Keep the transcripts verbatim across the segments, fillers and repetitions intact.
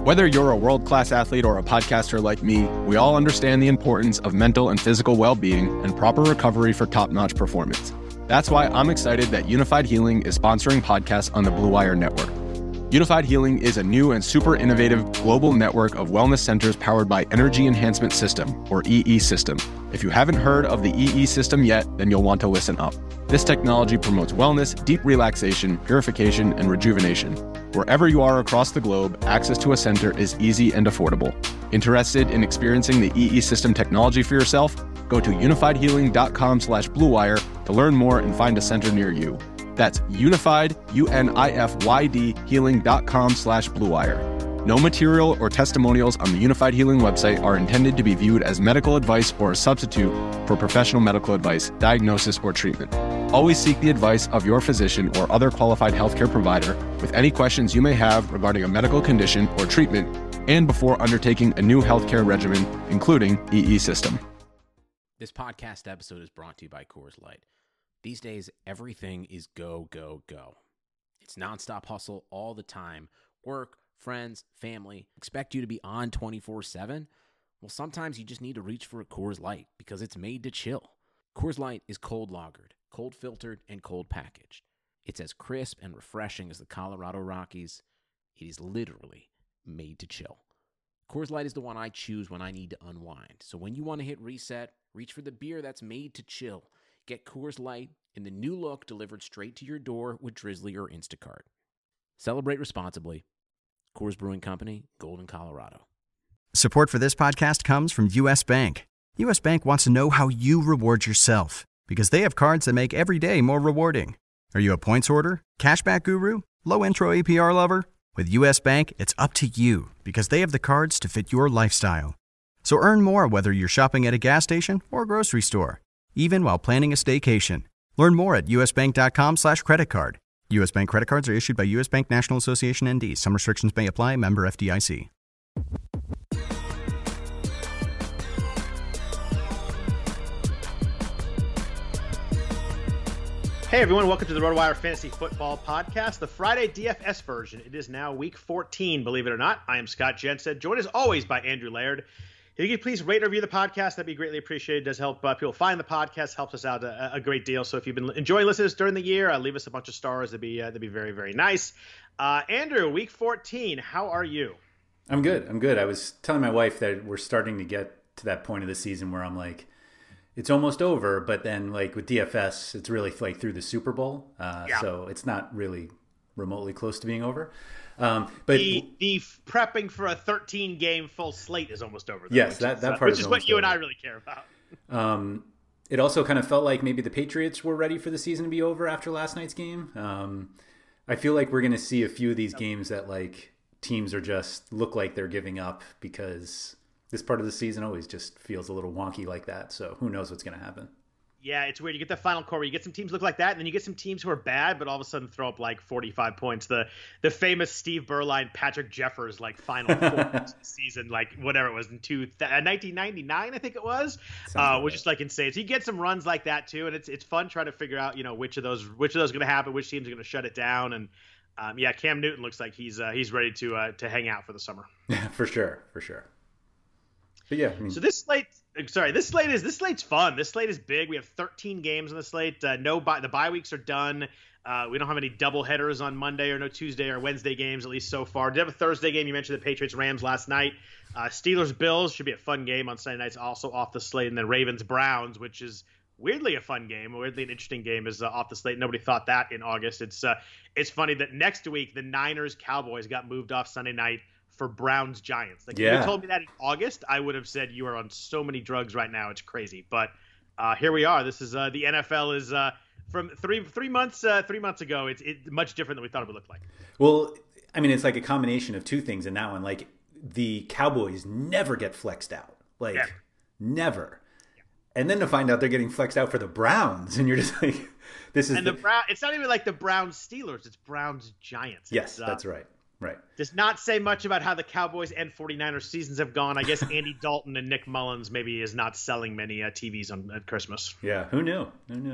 Whether you're a world-class athlete or a podcaster like me, we all understand the importance of mental and physical well-being and proper recovery for top-notch performance. That's why I'm excited that Unified Healing is sponsoring podcasts on the Blue Wire Network. Unified Healing is a new and super innovative global network of wellness centers powered by Energy Enhancement System, or E E System. If you haven't heard of the E E System yet, then you'll want to listen up. This technology promotes wellness, deep relaxation, purification, and rejuvenation. Wherever you are across the globe, access to a center is easy and affordable. Interested in experiencing the E E System technology for yourself? Go to unified healing dot com slash blue wire to learn more and find a center near you. That's unified, U N I F Y D, healing dot com slash blue wire. No material or testimonials on the Unified Healing website are intended to be viewed as medical advice or a substitute for professional medical advice, diagnosis, or treatment. Always seek the advice of your physician or other qualified healthcare provider with any questions you may have regarding a medical condition or treatment and before undertaking a new healthcare regimen, including E E System. This podcast episode is brought to you by Coors Light. These days, everything is go, go, go. It's nonstop hustle all the time. Work, friends, family expect you to be on twenty-four seven. Well, sometimes you just need to reach for a Coors Light because it's made to chill. Coors Light is cold lagered, cold filtered, and cold packaged. It's as crisp and refreshing as the Colorado Rockies. It is literally made to chill. Coors Light is the one I choose when I need to unwind. So when you want to hit reset, reach for the beer that's made to chill. Get Coors Light in the new look delivered straight to your door with Drizzly or Instacart. Celebrate responsibly. Coors Brewing Company, Golden, Colorado. Support for this podcast comes from U S. Bank. U S. Bank wants to know how you reward yourself because they have cards that make every day more rewarding. Are you a points hoarder, cashback guru, low intro A P R lover? With U S. Bank, it's up to you because they have the cards to fit your lifestyle. So earn more whether you're shopping at a gas station or a grocery store, even while planning a staycation. Learn more at usbank.com slash credit card. U S. Bank credit cards are issued by U S. Bank National Association N D. Some restrictions may apply. Member F D I C. Hey everyone, welcome to the RotoWire Fantasy Football Podcast, the Friday D F S version. It is now week fourteen, believe it or not. I am Scott Jensen, joined as always by Andrew Laird. If you could please rate and review the podcast, that'd be greatly appreciated. It does help uh, people find the podcast, helps us out a, a great deal. So if you've been enjoying listening to us during the year, uh, leave us a bunch of stars. That'd be uh, that'd be very, very nice. Uh, Andrew, week fourteen, how are you? I'm good. I'm good. I was telling my wife that we're starting to get to that point of the season where I'm like, it's almost over, but then like with D F S, it's really like through the Super Bowl. Uh, yeah. So it's not really remotely close to being over. Um, but the, the prepping for a thirteen game full slate is almost over. Though, yes, that, is, that uh, part which is is what you over. and I really care about. Um, it also kind of felt like maybe the Patriots were ready for the season to be over after last night's game. Um, I feel like we're going to see a few of these games that like teams are just look like they're giving up because this part of the season always just feels a little wonky like that. So who knows what's going to happen. Yeah, it's weird. You get the final core where you get some teams look like that, and then you get some teams who are bad, but all of a sudden throw up like forty-five points. The the famous Steve Berline, Patrick Jeffers, like final four season, like whatever it was in two, uh, nineteen ninety-nine, I think it was, uh, which is like insane. So you get some runs like that too, and it's it's fun trying to figure out, you know, which of those which of those are going to happen, which teams are going to shut it down, and um, yeah, Cam Newton looks like he's uh, he's ready to uh, to hang out for the summer. Yeah, for sure, for sure. But yeah, I mean, so this slate, sorry, this slate is this slate's fun. This slate is big. We have thirteen games on the slate. Uh, no, bye, the bye weeks are done. Uh, we don't have any double headers on Monday or no Tuesday or Wednesday games, at least so far. Did have a Thursday game. You mentioned the Patriots Rams last night. Uh, Steelers Bills should be a fun game on Sunday nights, also off the slate, and then Ravens Browns, which is weirdly a fun game, weirdly an interesting game, is uh, off the slate. Nobody thought that in August. It's uh, it's funny that next week the Niners Cowboys got moved off Sunday night for Browns Giants. Like yeah. If you told me that in August, I would have said you are on so many drugs right now. It's crazy. But uh, here we are. This is uh, the N F L is uh, from three three months uh, three months ago. It's it, much different than we thought it would look like. Well, I mean, it's like a combination of two things in that one. Like the Cowboys never get flexed out. Like yeah. never. Yeah. And then to find out they're getting flexed out for the Browns, and you're just like, this is and the, the Brown. It's not even like the Browns Steelers. It's Browns Giants. Yes, uh, that's right. Right. Does not say much about how the Cowboys and 49ers seasons have gone. I guess Andy Dalton and Nick Mullins maybe is not selling many uh, T Vs on at Christmas. Yeah, who knew? Who knew?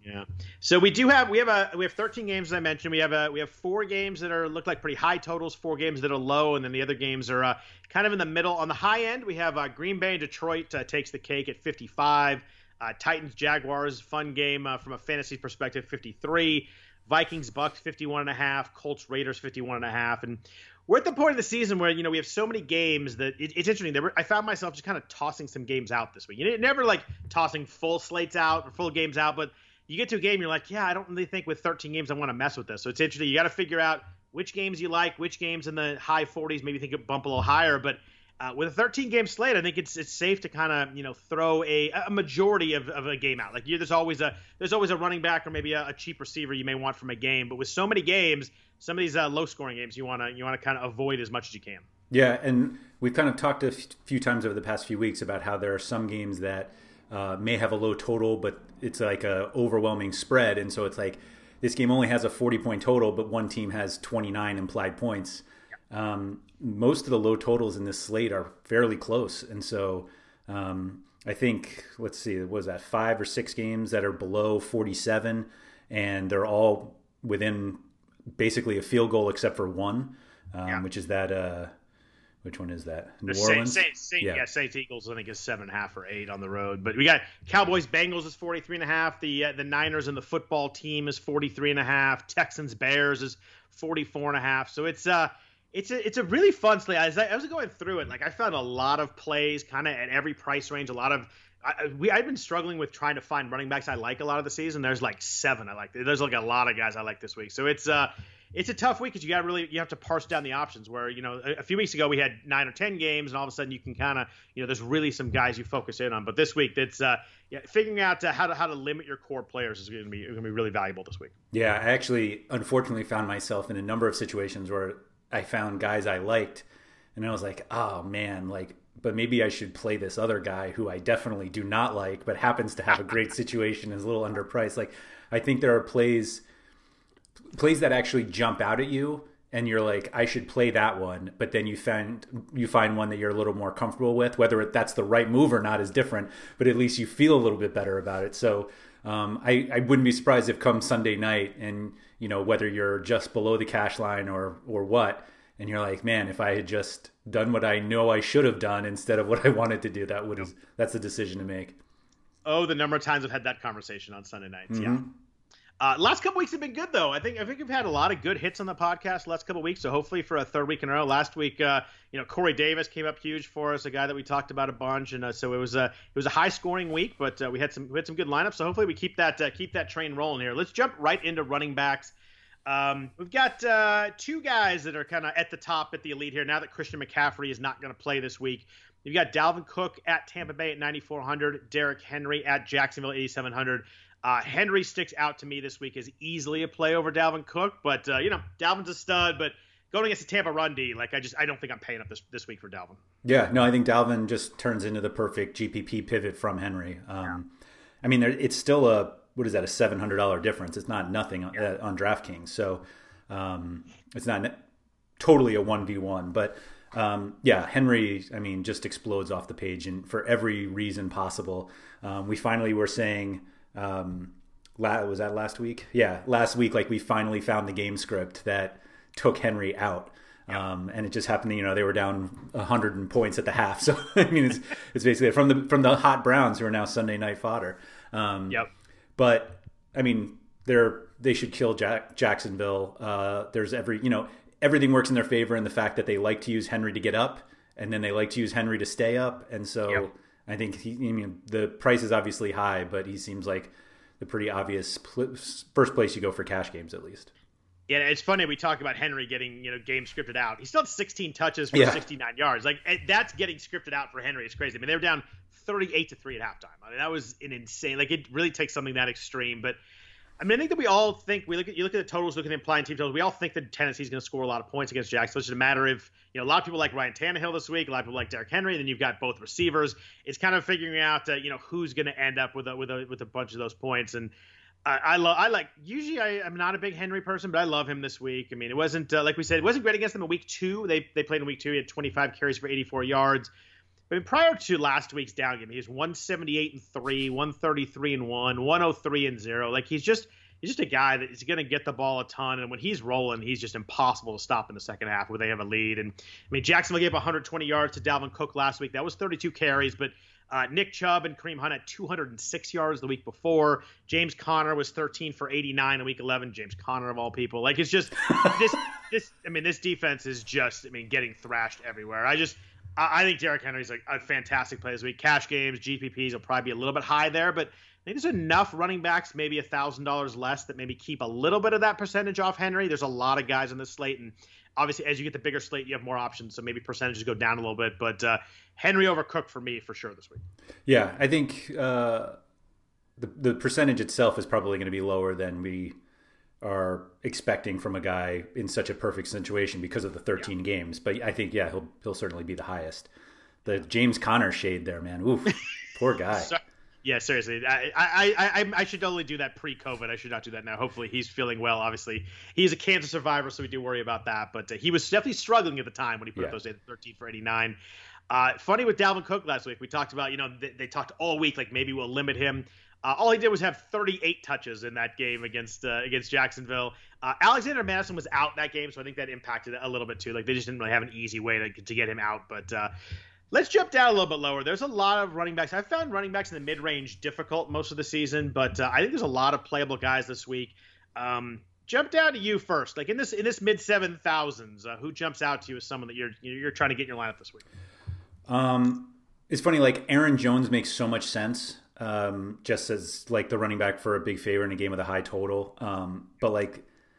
Yeah. So we do have we have a we have thirteen games, as I mentioned. We have a we have four games that are look like pretty high totals, four games that are low, and then the other games are uh, kind of in the middle. On the high end, we have uh, Green Bay and Detroit uh, takes the cake at fifty-five. Uh, Titans Jaguars, fun game uh, from a fantasy perspective, fifty-three. Vikings Bucks fifty-one and a half. Colts Raiders fifty-one and a half. And we're at the point of the season where, you know, we have so many games that it, it's interesting. There were, I found myself just kind of tossing some games out this week. You know, never like tossing full slates out or full games out, but you get to a game, you're like, yeah, I don't really think with thirteen games I want to mess with this. So it's interesting. You got to figure out which games you like, which games in the high forties, maybe think it bump a little higher. But uh, with a thirteen game slate, I think it's it's safe to kind of, you know, throw a, a majority of, of a game out. Like you, there's always a there's always a running back or maybe a, a cheap receiver you may want from a game. But with so many games, some of these uh, low scoring games, you want to you want to kind of avoid as much as you can. Yeah, and we've kind of talked a few times over the past few weeks about how there are some games that Uh, may have a low total, but it's like a overwhelming spread. And so it's like this game only has a forty point total, but one team has twenty-nine implied points. Um, most of the low totals in this slate are fairly close. And so um, I think, let's see, what was that, five or six games that are below forty-seven, and they're all within basically a field goal except for one, um, yeah. which is that... Uh, Which one is that? New the Orleans? Saint, Saint, yeah. yeah, Saints Eagles, I think, is seven and a half or eight on the road. But we got Cowboys Bengals is forty-three and a half. The uh, the Niners and the football team is forty-three and a half. Texans Bears is forty-four and a half. So it's uh it's a it's a really fun slate. As I, I was going through it, like I found a lot of plays kind of at every price range. A lot of I, we I've been struggling with trying to find running backs I like a lot of the season. There's like seven I like. There's like a lot of guys I like this week. So it's uh. It's a tough week because you got to really you have to parse down the options. Where you know a, a few weeks ago we had nine or ten games, and all of a sudden you can kind of you know there's really some guys you focus in on. But this week, it's uh, yeah, figuring out uh, how to how to limit your core players is going to be going to be really valuable this week. Yeah, I actually unfortunately found myself in a number of situations where I found guys I liked, and I was like, oh man, like, but maybe I should play this other guy who I definitely do not like, but happens to have a great situation, is a little underpriced. Like, I think there are plays. plays that actually jump out at you and you're like, I should play that one, but then you find you find one that you're a little more comfortable with. Whether that's the right move or not is different, but at least you feel a little bit better about it. So um, I, I wouldn't be surprised if come Sunday night and, you know, whether you're just below the cash line or or what, and you're like, man, if I had just done what I know I should have done instead of what I wanted to do, that would have, that's a decision to make. Oh, the number of times I've had that conversation on Sunday nights. Mm-hmm. Yeah. Uh, last couple weeks have been good, though. I think I think we've had a lot of good hits on the podcast last couple weeks. So hopefully for a third week in a row. Last week, uh, you know, Corey Davis came up huge for us, a guy that we talked about a bunch, and uh, so it was a it was a high scoring week, but uh, we had some we had some good lineups. So hopefully we keep that uh, keep that train rolling here. Let's jump right into running backs. Um, we've got uh, two guys that are kind of at the top at the elite here. Now that Christian McCaffrey is not going to play this week, you've got Dalvin Cook at Tampa Bay at ninety-four hundred, Derrick Henry at Jacksonville at eighty-seven hundred. Uh, Henry sticks out to me this week as easily a play over Dalvin Cook, but uh, you know, Dalvin's a stud, but going against the Tampa run D, like I just I don't think I'm paying up this this week for Dalvin. Yeah, no, I think Dalvin just turns into the perfect G P P pivot from Henry. Um, yeah. I mean, there, it's still a what is that a seven hundred dollars difference? It's not nothing on, yeah. uh, on DraftKings, so um, it's not ne- totally a one v one, but um, yeah, Henry, I mean, just explodes off the page, and for every reason possible. Um, we finally were saying. Um, was that last week? Yeah, last week, like we finally found the game script that took Henry out. Yeah. Um, and it just happened, you know, they were down a hundred points at the half. So, I mean, it's, it's basically from the, from the hot Browns who are now Sunday night fodder. Um, yep. But I mean, they're, they should kill Jack, Jacksonville. Uh, there's every, you know, everything works in their favor in the fact that they like to use Henry to get up and then they like to use Henry to stay up. And so, yep. I think he, I mean, the price is obviously high, but he seems like the pretty obvious pl- first place you go for cash games, at least. Yeah, it's funny. We talk about Henry getting, you know, game scripted out. He still had sixteen touches for yeah. sixty-nine yards. Like that's getting scripted out for Henry. It's crazy. I mean, they were down thirty-eight to three at halftime. I mean, that was an insane. Like it really takes something that extreme. But I mean, I think that we all think we look at you look at the totals, look at the implied team totals. We all think that Tennessee's going to score a lot of points against Jacksonville. It's just a matter of, you know, a lot of people like Ryan Tannehill this week. A lot of people like Derrick Henry. Then you've got both receivers. It's kind of figuring out, uh, you know, who's going to end up with a with a with a bunch of those points. And I, I love I like usually I, I'm not a big Henry person, but I love him this week. I mean, it wasn't uh, like we said, it wasn't great against them in week two. They they played in week two. He had twenty-five carries for eighty-four yards. I mean, prior to last week's down game, he was one seventy-eight and three, one thirty-three and one, one oh three and zero. Like he's just he's just a guy that is going to get the ball a ton, and when he's rolling, he's just impossible to stop in the second half where they have a lead. And I mean, Jacksonville gave one hundred twenty yards to Dalvin Cook last week. That was thirty-two carries, but uh, Nick Chubb and Kareem Hunt had two hundred six yards the week before. James Conner was thirteen for eighty-nine in week eleven. James Conner of all people. Like it's just this this. I mean, this defense is just I mean getting thrashed everywhere. I just. I think Derrick Henry's like a fantastic play this week. Cash games, G P Ps will probably be a little bit high there, but I think there's enough running backs, maybe one thousand dollars less, that maybe keep a little bit of that percentage off Henry. There's a lot of guys on this slate, and obviously as you get the bigger slate, you have more options, so maybe percentages go down a little bit. But uh, Henry over Cook for me for sure this week. Yeah, I think uh, the the percentage itself is probably going to be lower than we are expecting from a guy in such a perfect situation because of the thirteen yeah. games. But I think, yeah, he'll he'll certainly be the highest. The James Conner shade there, man. Oof, poor guy. So, yeah, seriously. I, I, I, I should only do that pre-COVID. I should not do that now. Hopefully he's feeling well. Obviously, he's a cancer survivor, so we do worry about that. But uh, he was definitely struggling at the time when he put yeah. up those thirteen for eighty-nine. Uh, funny with Dalvin Cook last week. We talked about, you know, they, they talked all week, like maybe we'll limit him. Uh, all he did was have thirty-eight touches in that game against uh, against Jacksonville. Uh, Alexander Madison was out that game, so I think that impacted it a little bit too. Like they just didn't really have an easy way to to get him out. But uh, let's jump down a little bit lower. There's a lot of running backs. I found running backs in the mid-range difficult most of the season, but uh, I think there's a lot of playable guys this week. Um, jump down to you first. Like in this in this mid seven thousands, uh, who jumps out to you as someone that you're you're trying to get in your lineup this week? Um, it's funny. Like Aaron Jones makes so much sense. Um, just as like the running back for a big favor in a game with a high total. Um, but like,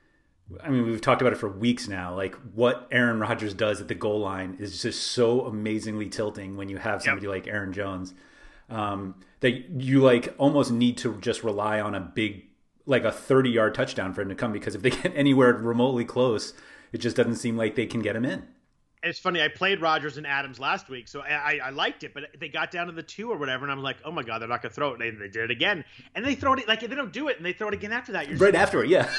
I mean, we've talked about it for weeks now. Like what Aaron Rodgers does at the goal line is just so amazingly tilting when you have somebody yep. like Aaron Jones, um, that you like almost need to just rely on a big, like a thirty yard touchdown for him to come, because if they get anywhere remotely close, it just doesn't seem like they can get him in. It's funny. I played Rodgers and Adams last week, so I, I liked it. But they got down to the two or whatever, and I'm like, oh my god, they're not going to throw it. And they, they did it again, and they throw it like they don't do it, and they throw it again after that. You're right after it, yeah.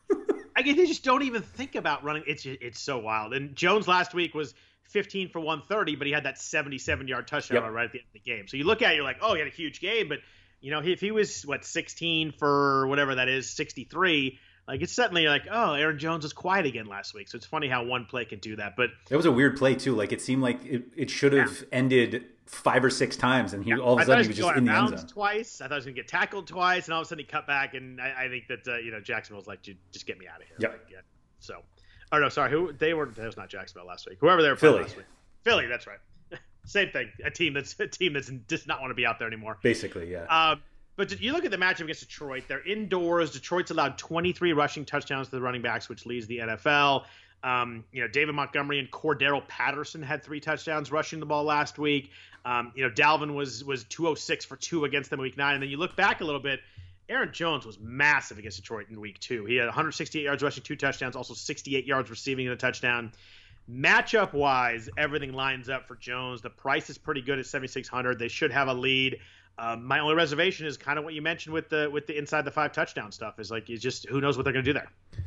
I guess they just don't even think about running. It's it's so wild. And Jones last week was fifteen for one thirty, but he had that seventy-seven yard touchdown yep. right at the end of the game. So you look at it, you're like, oh, he had a huge game, but you know, if he was what sixteen for whatever that is, sixty-three. Like, it's suddenly like, oh, Aaron Jones was quiet again last week. So it's funny how one play can do that. But it was a weird play, too. Like, it seemed like it, it should have yeah. ended five or six times, and he yeah. all of a sudden he was just in the end zone. Twice. I thought he was going to get tackled twice, and all of a sudden he cut back. And I, I think that, uh, you know, Jacksonville's like, just get me out of here. Yep. Like, yeah. So, oh, no, sorry. Who They were, that was not Jacksonville last week. Whoever they were playing last week. Philly, that's right. Same thing. A team that's a team that's does not want to be out there anymore. Basically, yeah. Um, But you look at the matchup against Detroit. They're indoors. Detroit's allowed twenty-three rushing touchdowns to the running backs, which leads the N F L. Um, you know, David Montgomery and Cordero Patterson had three touchdowns rushing the ball last week. Um, you know, Dalvin was was two oh six for two against them in week nine. And then you look back a little bit, Aaron Jones was massive against Detroit in week two. He had one hundred sixty-eight yards rushing, two touchdowns, also sixty-eight yards receiving in a touchdown. Matchup-wise, everything lines up for Jones. The price is pretty good at seventy-six hundred. They should have a lead. Um, my only reservation is kind of what you mentioned with the with the inside the five touchdown stuff. Is like, it's just who knows what they're going to do there.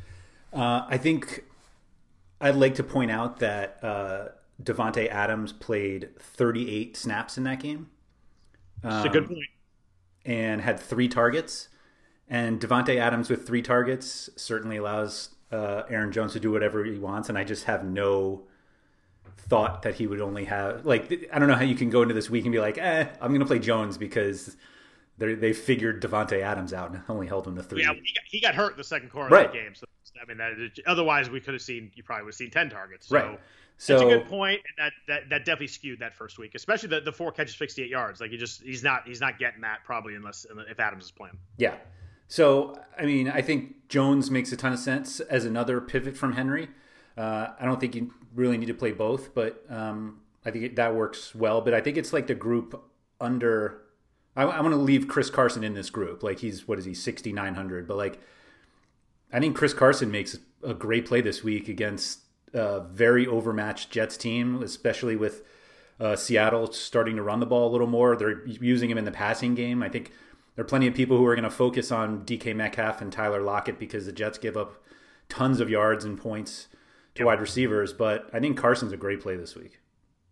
Uh, I think I'd like to point out that uh, Davante Adams played thirty-eight snaps in that game. That's um, a good point. And had three targets. And Davante Adams with three targets certainly allows uh, Aaron Jones to do whatever he wants. And I just have no thought that he would only have, like, I don't know how you can go into this week and be like, eh, I'm going to play Jones because they they figured Davante Adams out and only held him to three. Yeah, he got, he got hurt in the second quarter right. of that game. So, I mean, that, otherwise we could have seen, you probably would have seen ten targets. So right. So that's a good point. And that, that, that definitely skewed that first week, especially the, the four catches, sixty-eight yards. Like, he just, he's not, he's not getting that probably unless, if Adams is playing. Yeah. So, I mean, I think Jones makes a ton of sense as another pivot from Henry. Uh, I don't think you really need to play both, but um, I think it, that works well. But I think it's like the group under. I, I want to leave Chris Carson in this group. Like, he's, what is he, sixty-nine hundred? But like, I think Chris Carson makes a great play this week against a very overmatched Jets team, especially with uh, Seattle starting to run the ball a little more. They're using him in the passing game. I think there are plenty of people who are going to focus on D K Metcalf and Tyler Lockett because the Jets give up tons of yards and points to wide receivers, but I think Carson's a great play this week.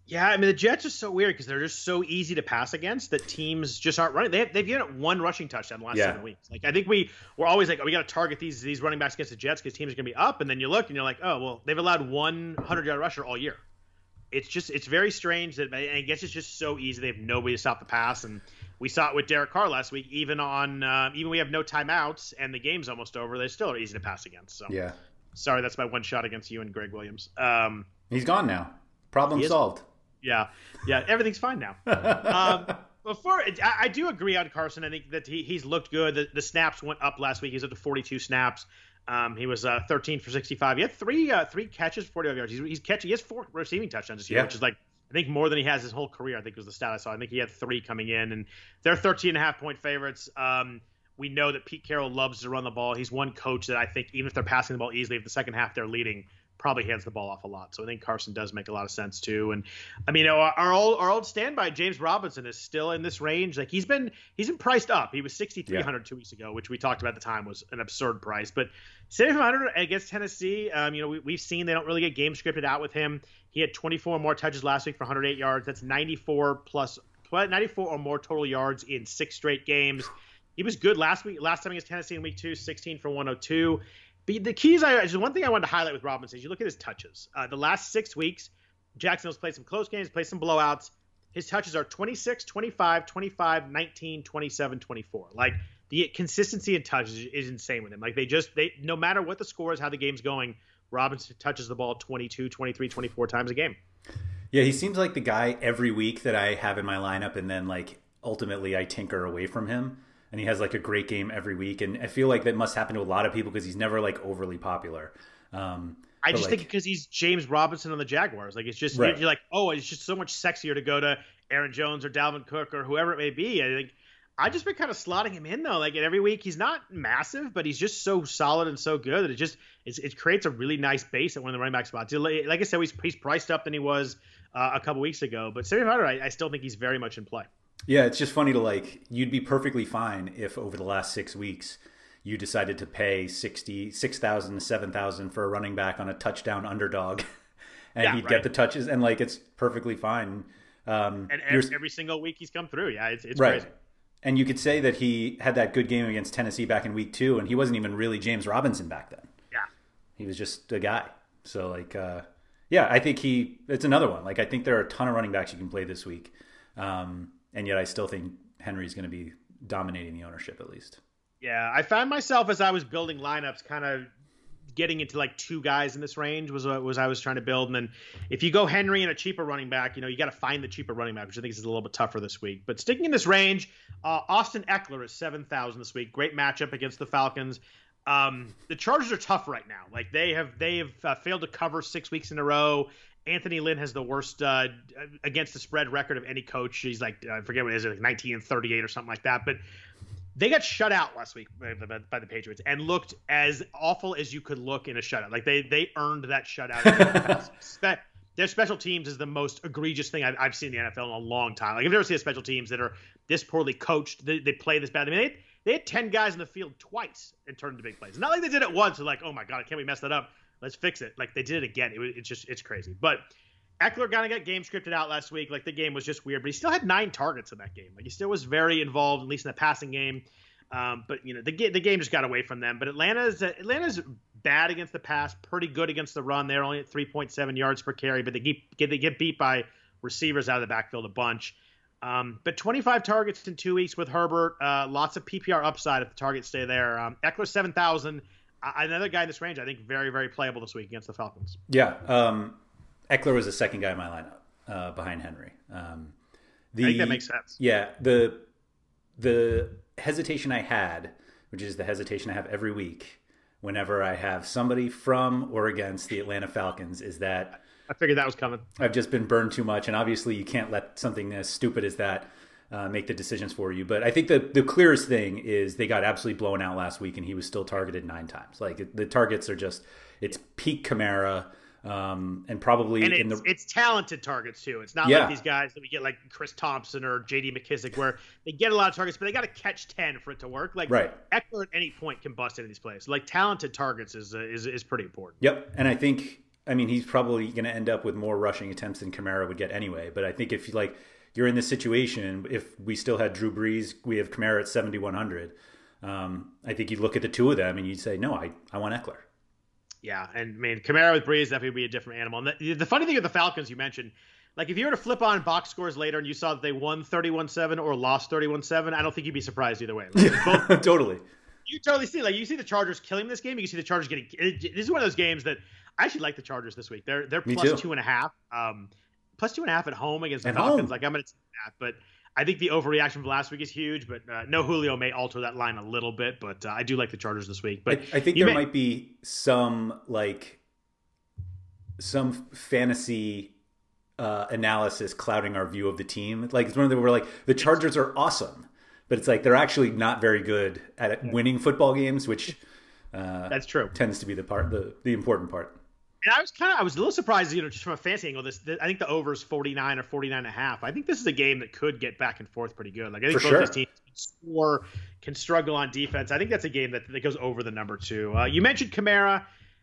Yeah, I mean, the Jets are so weird because they're just so easy to pass against that teams just aren't running. They have, they've given one rushing touchdown in the last yeah. seven weeks. Like, I think we, we're always like, oh, we got to target these these running backs against the Jets because teams are going to be up. And then you look and you're like, oh, well, they've allowed one hundred-yard rusher all year. It's just, it's very strange that, and I guess it's just so easy. They have nobody to stop the pass. And we saw it with Derek Carr last week. Even on, uh, even we have no timeouts and the game's almost over, they still are easy to pass against. So, yeah. Sorry, that's my one shot against you and Greg Williams. Um, He's gone now. Problem solved. Yeah, yeah, everything's fine now. um, before I, I do agree on Carson. I think that he, he's looked good. The, the snaps went up last week. He's up to forty-two snaps. Um, he was uh, thirteen for sixty-five. He had three uh, three catches, forty-five yards. He's, he's catching. He has four receiving touchdowns this year, yeah. which is like I think more than he has his whole career. I think was the stat I saw. I think he had three coming in, and they're thirteen and a half point favorites. Um, we know that Pete Carroll loves to run the ball. He's one coach that I think even if they're passing the ball easily, if the second half they're leading, probably hands the ball off a lot. So I think Carson does make a lot of sense too. And I mean, our, our old our old standby James Robinson is still in this range. Like he's been he's been priced up. He was sixty-three hundred yeah. two weeks ago, which we talked about at the time was an absurd price. But seventy-five hundred against Tennessee, um, you know, we, we've seen they don't really get game scripted out with him. He had twenty-four more touches last week for one hundred eight yards. That's ninety-four plus ninety-four or more total yards in six straight games. He was good last week. Last time against Tennessee in week two, sixteen for one oh two. But the keys, I just one thing I wanted to highlight with Robinson is you look at his touches. Uh, the last six weeks, Jacksonville's played some close games, played some blowouts. His touches are twenty-six, twenty-five, twenty-five, nineteen, twenty-seven, twenty-four. Like the consistency in touches is insane with him. Like they just, they no matter what the score is, how the game's going, Robinson touches the ball twenty-two, twenty-three, twenty-four times a game. Yeah, he seems like the guy every week that I have in my lineup, and then like ultimately I tinker away from him. And he has like a great game every week. And I feel like that must happen to a lot of people because he's never like overly popular. Um, I just like, think because he's James Robinson on the Jaguars. Like it's just, right. you're like, oh, it's just so much sexier to go to Aaron Jones or Dalvin Cook or whoever it may be. I think I just been kind of slotting him in though. Like every week he's not massive, but he's just so solid and so good that it just, it's, it creates a really nice base at one of the running back spots. Like I said, he's, he's priced up than he was uh, a couple weeks ago, but seventy-five hundred, I, I still think he's very much in play. Yeah, it's just funny to like, you'd be perfectly fine if over the last six weeks you decided to pay sixty, six thousand, seven thousand for a running back on a touchdown underdog and yeah, he'd right. get the touches and like, it's perfectly fine. Um, and every, every single week he's come through. Yeah, it's, it's right. crazy. And you could say that he had that good game against Tennessee back in week two and he wasn't even really James Robinson back then. Yeah. He was just a guy. So like, uh, yeah, I think he, it's another one. Like, I think there are a ton of running backs you can play this week. Um, And yet I still think Henry's going to be dominating the ownership at least. Yeah, I found myself as I was building lineups kind of getting into like two guys in this range was what was I was trying to build. And then if you go Henry and a cheaper running back, you know, you got to find the cheaper running back, which I think is a little bit tougher this week. But sticking in this range, uh, Austin Eckler is seven thousand this week. Great matchup against the Falcons. Um, the Chargers are tough right now. Like they have they have uh, failed to cover six weeks in a row. Anthony Lynn has the worst uh, against the spread record of any coach. He's like, I forget what it is, like nineteen and thirty-eight or something like that. But they got shut out last week by, by, by the Patriots and looked as awful as you could look in a shutout. Like they they earned that shutout. Their special teams is the most egregious thing I've, I've seen in the N F L in a long time. Like I've never seen a special teams that are this poorly coached. They, they play this bad. I mean, they, they had ten guys in the field twice and turned into big plays. Not like they did it once. They're like, oh my God, can't we mess that up? Let's fix it. Like they did it again. It was, it's just, it's crazy. But Eckler kind of got game scripted out last week. Like the game was just weird, but he still had nine targets in that game. Like he still was very involved, at least in the passing game. Um, but you know, the game, the game just got away from them. But Atlanta's, uh, Atlanta's bad against the pass, pretty good against the run. They're only at three point seven yards per carry, but they get, they get beat by receivers out of the backfield a bunch. Um, but twenty-five targets in two weeks with Herbert, uh, lots of P P R upside if the targets stay there. Um, Eckler seven thousand. Another guy in this range, I think, very, very playable this week against the Falcons. Yeah. Um, Eckler was the second guy in my lineup uh, behind Henry. Um, the, I think that makes sense. Yeah. The the hesitation I had, which is the hesitation I have every week whenever I have somebody from or against the Atlanta Falcons, is that I figured that was coming. I've just been burned too much. And obviously you can't let something as stupid as that Uh, make the decisions for you. But I think the, the clearest thing is they got absolutely blown out last week and he was still targeted nine times. Like the targets are just, it's peak Kamara um, and probably and in it's, the... it's talented targets too. It's not yeah. like these guys that we get like Chris Thompson or J D McKissick where they get a lot of targets, but they got to catch ten for it to work. Like right. Eckler at any point can bust into these plays. Like talented targets is, uh, is, is pretty important. Yep. And I think I mean, he's probably going to end up with more rushing attempts than Kamara would get anyway. But I think if you like you're in this situation, if we still had Drew Brees, we have Kamara at seventy-one hundred. Um, I think you'd look at the two of them and you'd say, no, I, I want Eckler. Yeah, and I mean, Kamara with Brees definitely would be a different animal. And the, the funny thing with the Falcons, you mentioned, like if you were to flip on box scores later and you saw that they won thirty-one seven or lost thirty-one seven, I don't think you'd be surprised either way. Like, both, totally. You totally see, like you see the Chargers killing this game. You can see the Chargers getting. It, this is one of those games that I actually like the Chargers this week. They're they're plus two and a half, um, plus two and a half at home against the at Falcons. Home. Like I'm going to take that, but I think the overreaction from last week is huge. But uh, no Julio may alter that line a little bit. But uh, I do like the Chargers this week. But I, I think there may, might be some like some fantasy uh, analysis clouding our view of the team. Like it's one of the where like the Chargers are awesome, but it's like they're actually not very good at winning football games, which uh, that's true. Tends to be the part the the important part. And I was kind of I was a little surprised, you know, just from a fantasy angle. This, this I think the over is forty-nine or forty-nine and a half. I think this is a game that could get back and forth pretty good. Like I think For both sure. these teams can score, can struggle on defense. I think that's a game that, that goes over the number two. Uh, you mentioned Kamara.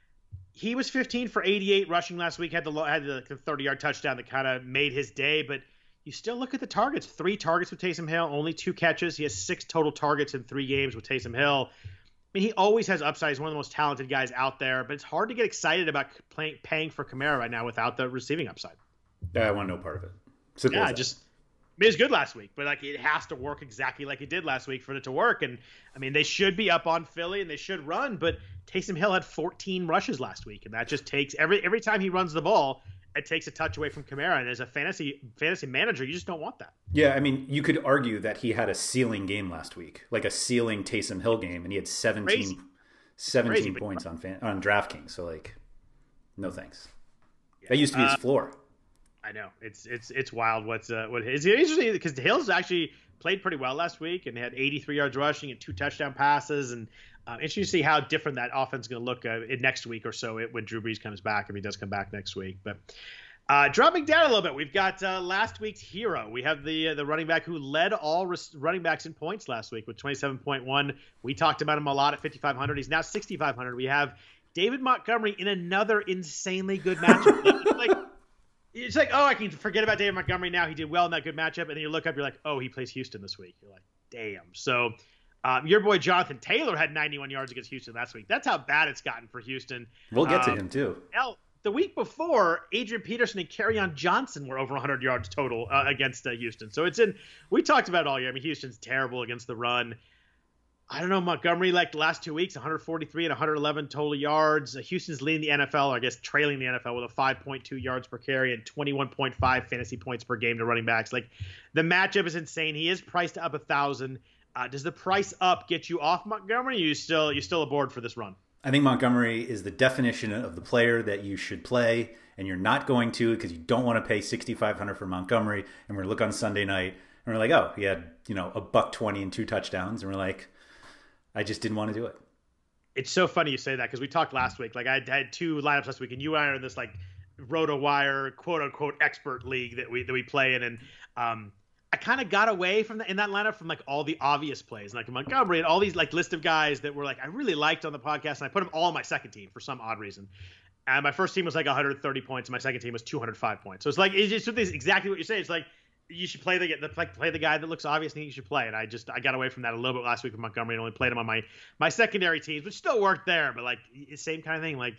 He was fifteen for eighty-eight rushing last week. Had the had the thirty-yard touchdown that kind of made his day. But you still look at the targets. Three targets with Taysom Hill, only two catches. He has six total targets in three games with Taysom Hill. I mean, he always has upside. He's one of the most talented guys out there. But it's hard to get excited about playing, paying for Kamara right now without the receiving upside. Yeah, I want no part of it. Simple yeah, as that. just I mean, it was good last week, but like it has to work exactly like it did last week for it to work. And I mean, they should be up on Philly and they should run, but Taysom Hill had fourteen rushes last week, and that just takes every every time he runs the ball, it takes a touch away from Kamara. And as a fantasy fantasy manager, you just don't want that. Yeah, I mean, you could argue that he had a ceiling game last week, like a ceiling Taysom Hill game, and he had seventeen, Crazy. seventeen Crazy, points on fan, on DraftKings. So like, no thanks. Yeah. That used to be his Uh, floor. I know it's it's it's wild. What's uh, what is interesting because Hill's actually played pretty well last week and had eighty-three yards rushing and two touchdown passes. And uh, interesting to see how different that offense is going to look uh, in next week or so it, when Drew Brees comes back, if he does come back next week. But uh, dropping down a little bit, we've got uh, last week's hero. We have the uh, the running back who led all res- running backs in points last week with twenty-seven point one. We talked about him a lot at fifty-five hundred. He's now sixty-five hundred. We have David Montgomery in another insanely good matchup. like. It's like, oh, I can forget about David Montgomery now. He did well in that good matchup. And then you look up, you're like, oh, he plays Houston this week. You're like, damn. So um, your boy Jonathan Taylor had ninety-one yards against Houston last week. That's how bad it's gotten for Houston. We'll get um, to him, too. Hell, the week before, Adrian Peterson and Kerryon Johnson were over one hundred yards total uh, against uh, Houston. So it's in – we talked about it all year. I mean, Houston's terrible against the run. I don't know, Montgomery, like the last two weeks, one forty-three and one eleven total yards. Uh, Houston's leading the N F L, or I guess trailing the N F L with a five point two yards per carry and twenty-one point five fantasy points per game to running backs. Like the matchup is insane. He is priced up a thousand. Uh, does the price up get you off Montgomery? Or you still you still aboard for this run? I think Montgomery is the definition of the player that you should play, and you're not going to because you don't want to pay sixty-five hundred for Montgomery. And we're look on Sunday night, and we're like, oh, he had you know a buck twenty and two touchdowns, and we're like, I just didn't want to do it. It's so funny you say that because we talked last week. Like I had two lineups last week, and you and I are in this like RotoWire quote unquote expert league that we that we play in, and um, I kind of got away from the, in that lineup from like all the obvious plays, like Montgomery and all these like list of guys that were like I really liked on the podcast, and I put them all on my second team for some odd reason. And my first team was like one hundred thirty points, and my second team was two hundred five points. So it's like it's just exactly what you say. It's like. You should play the, the play the guy that looks obvious and you should play. And I just I got away from that a little bit last week with Montgomery and only played him on my my secondary teams, which still worked there. But like same kind of thing. Like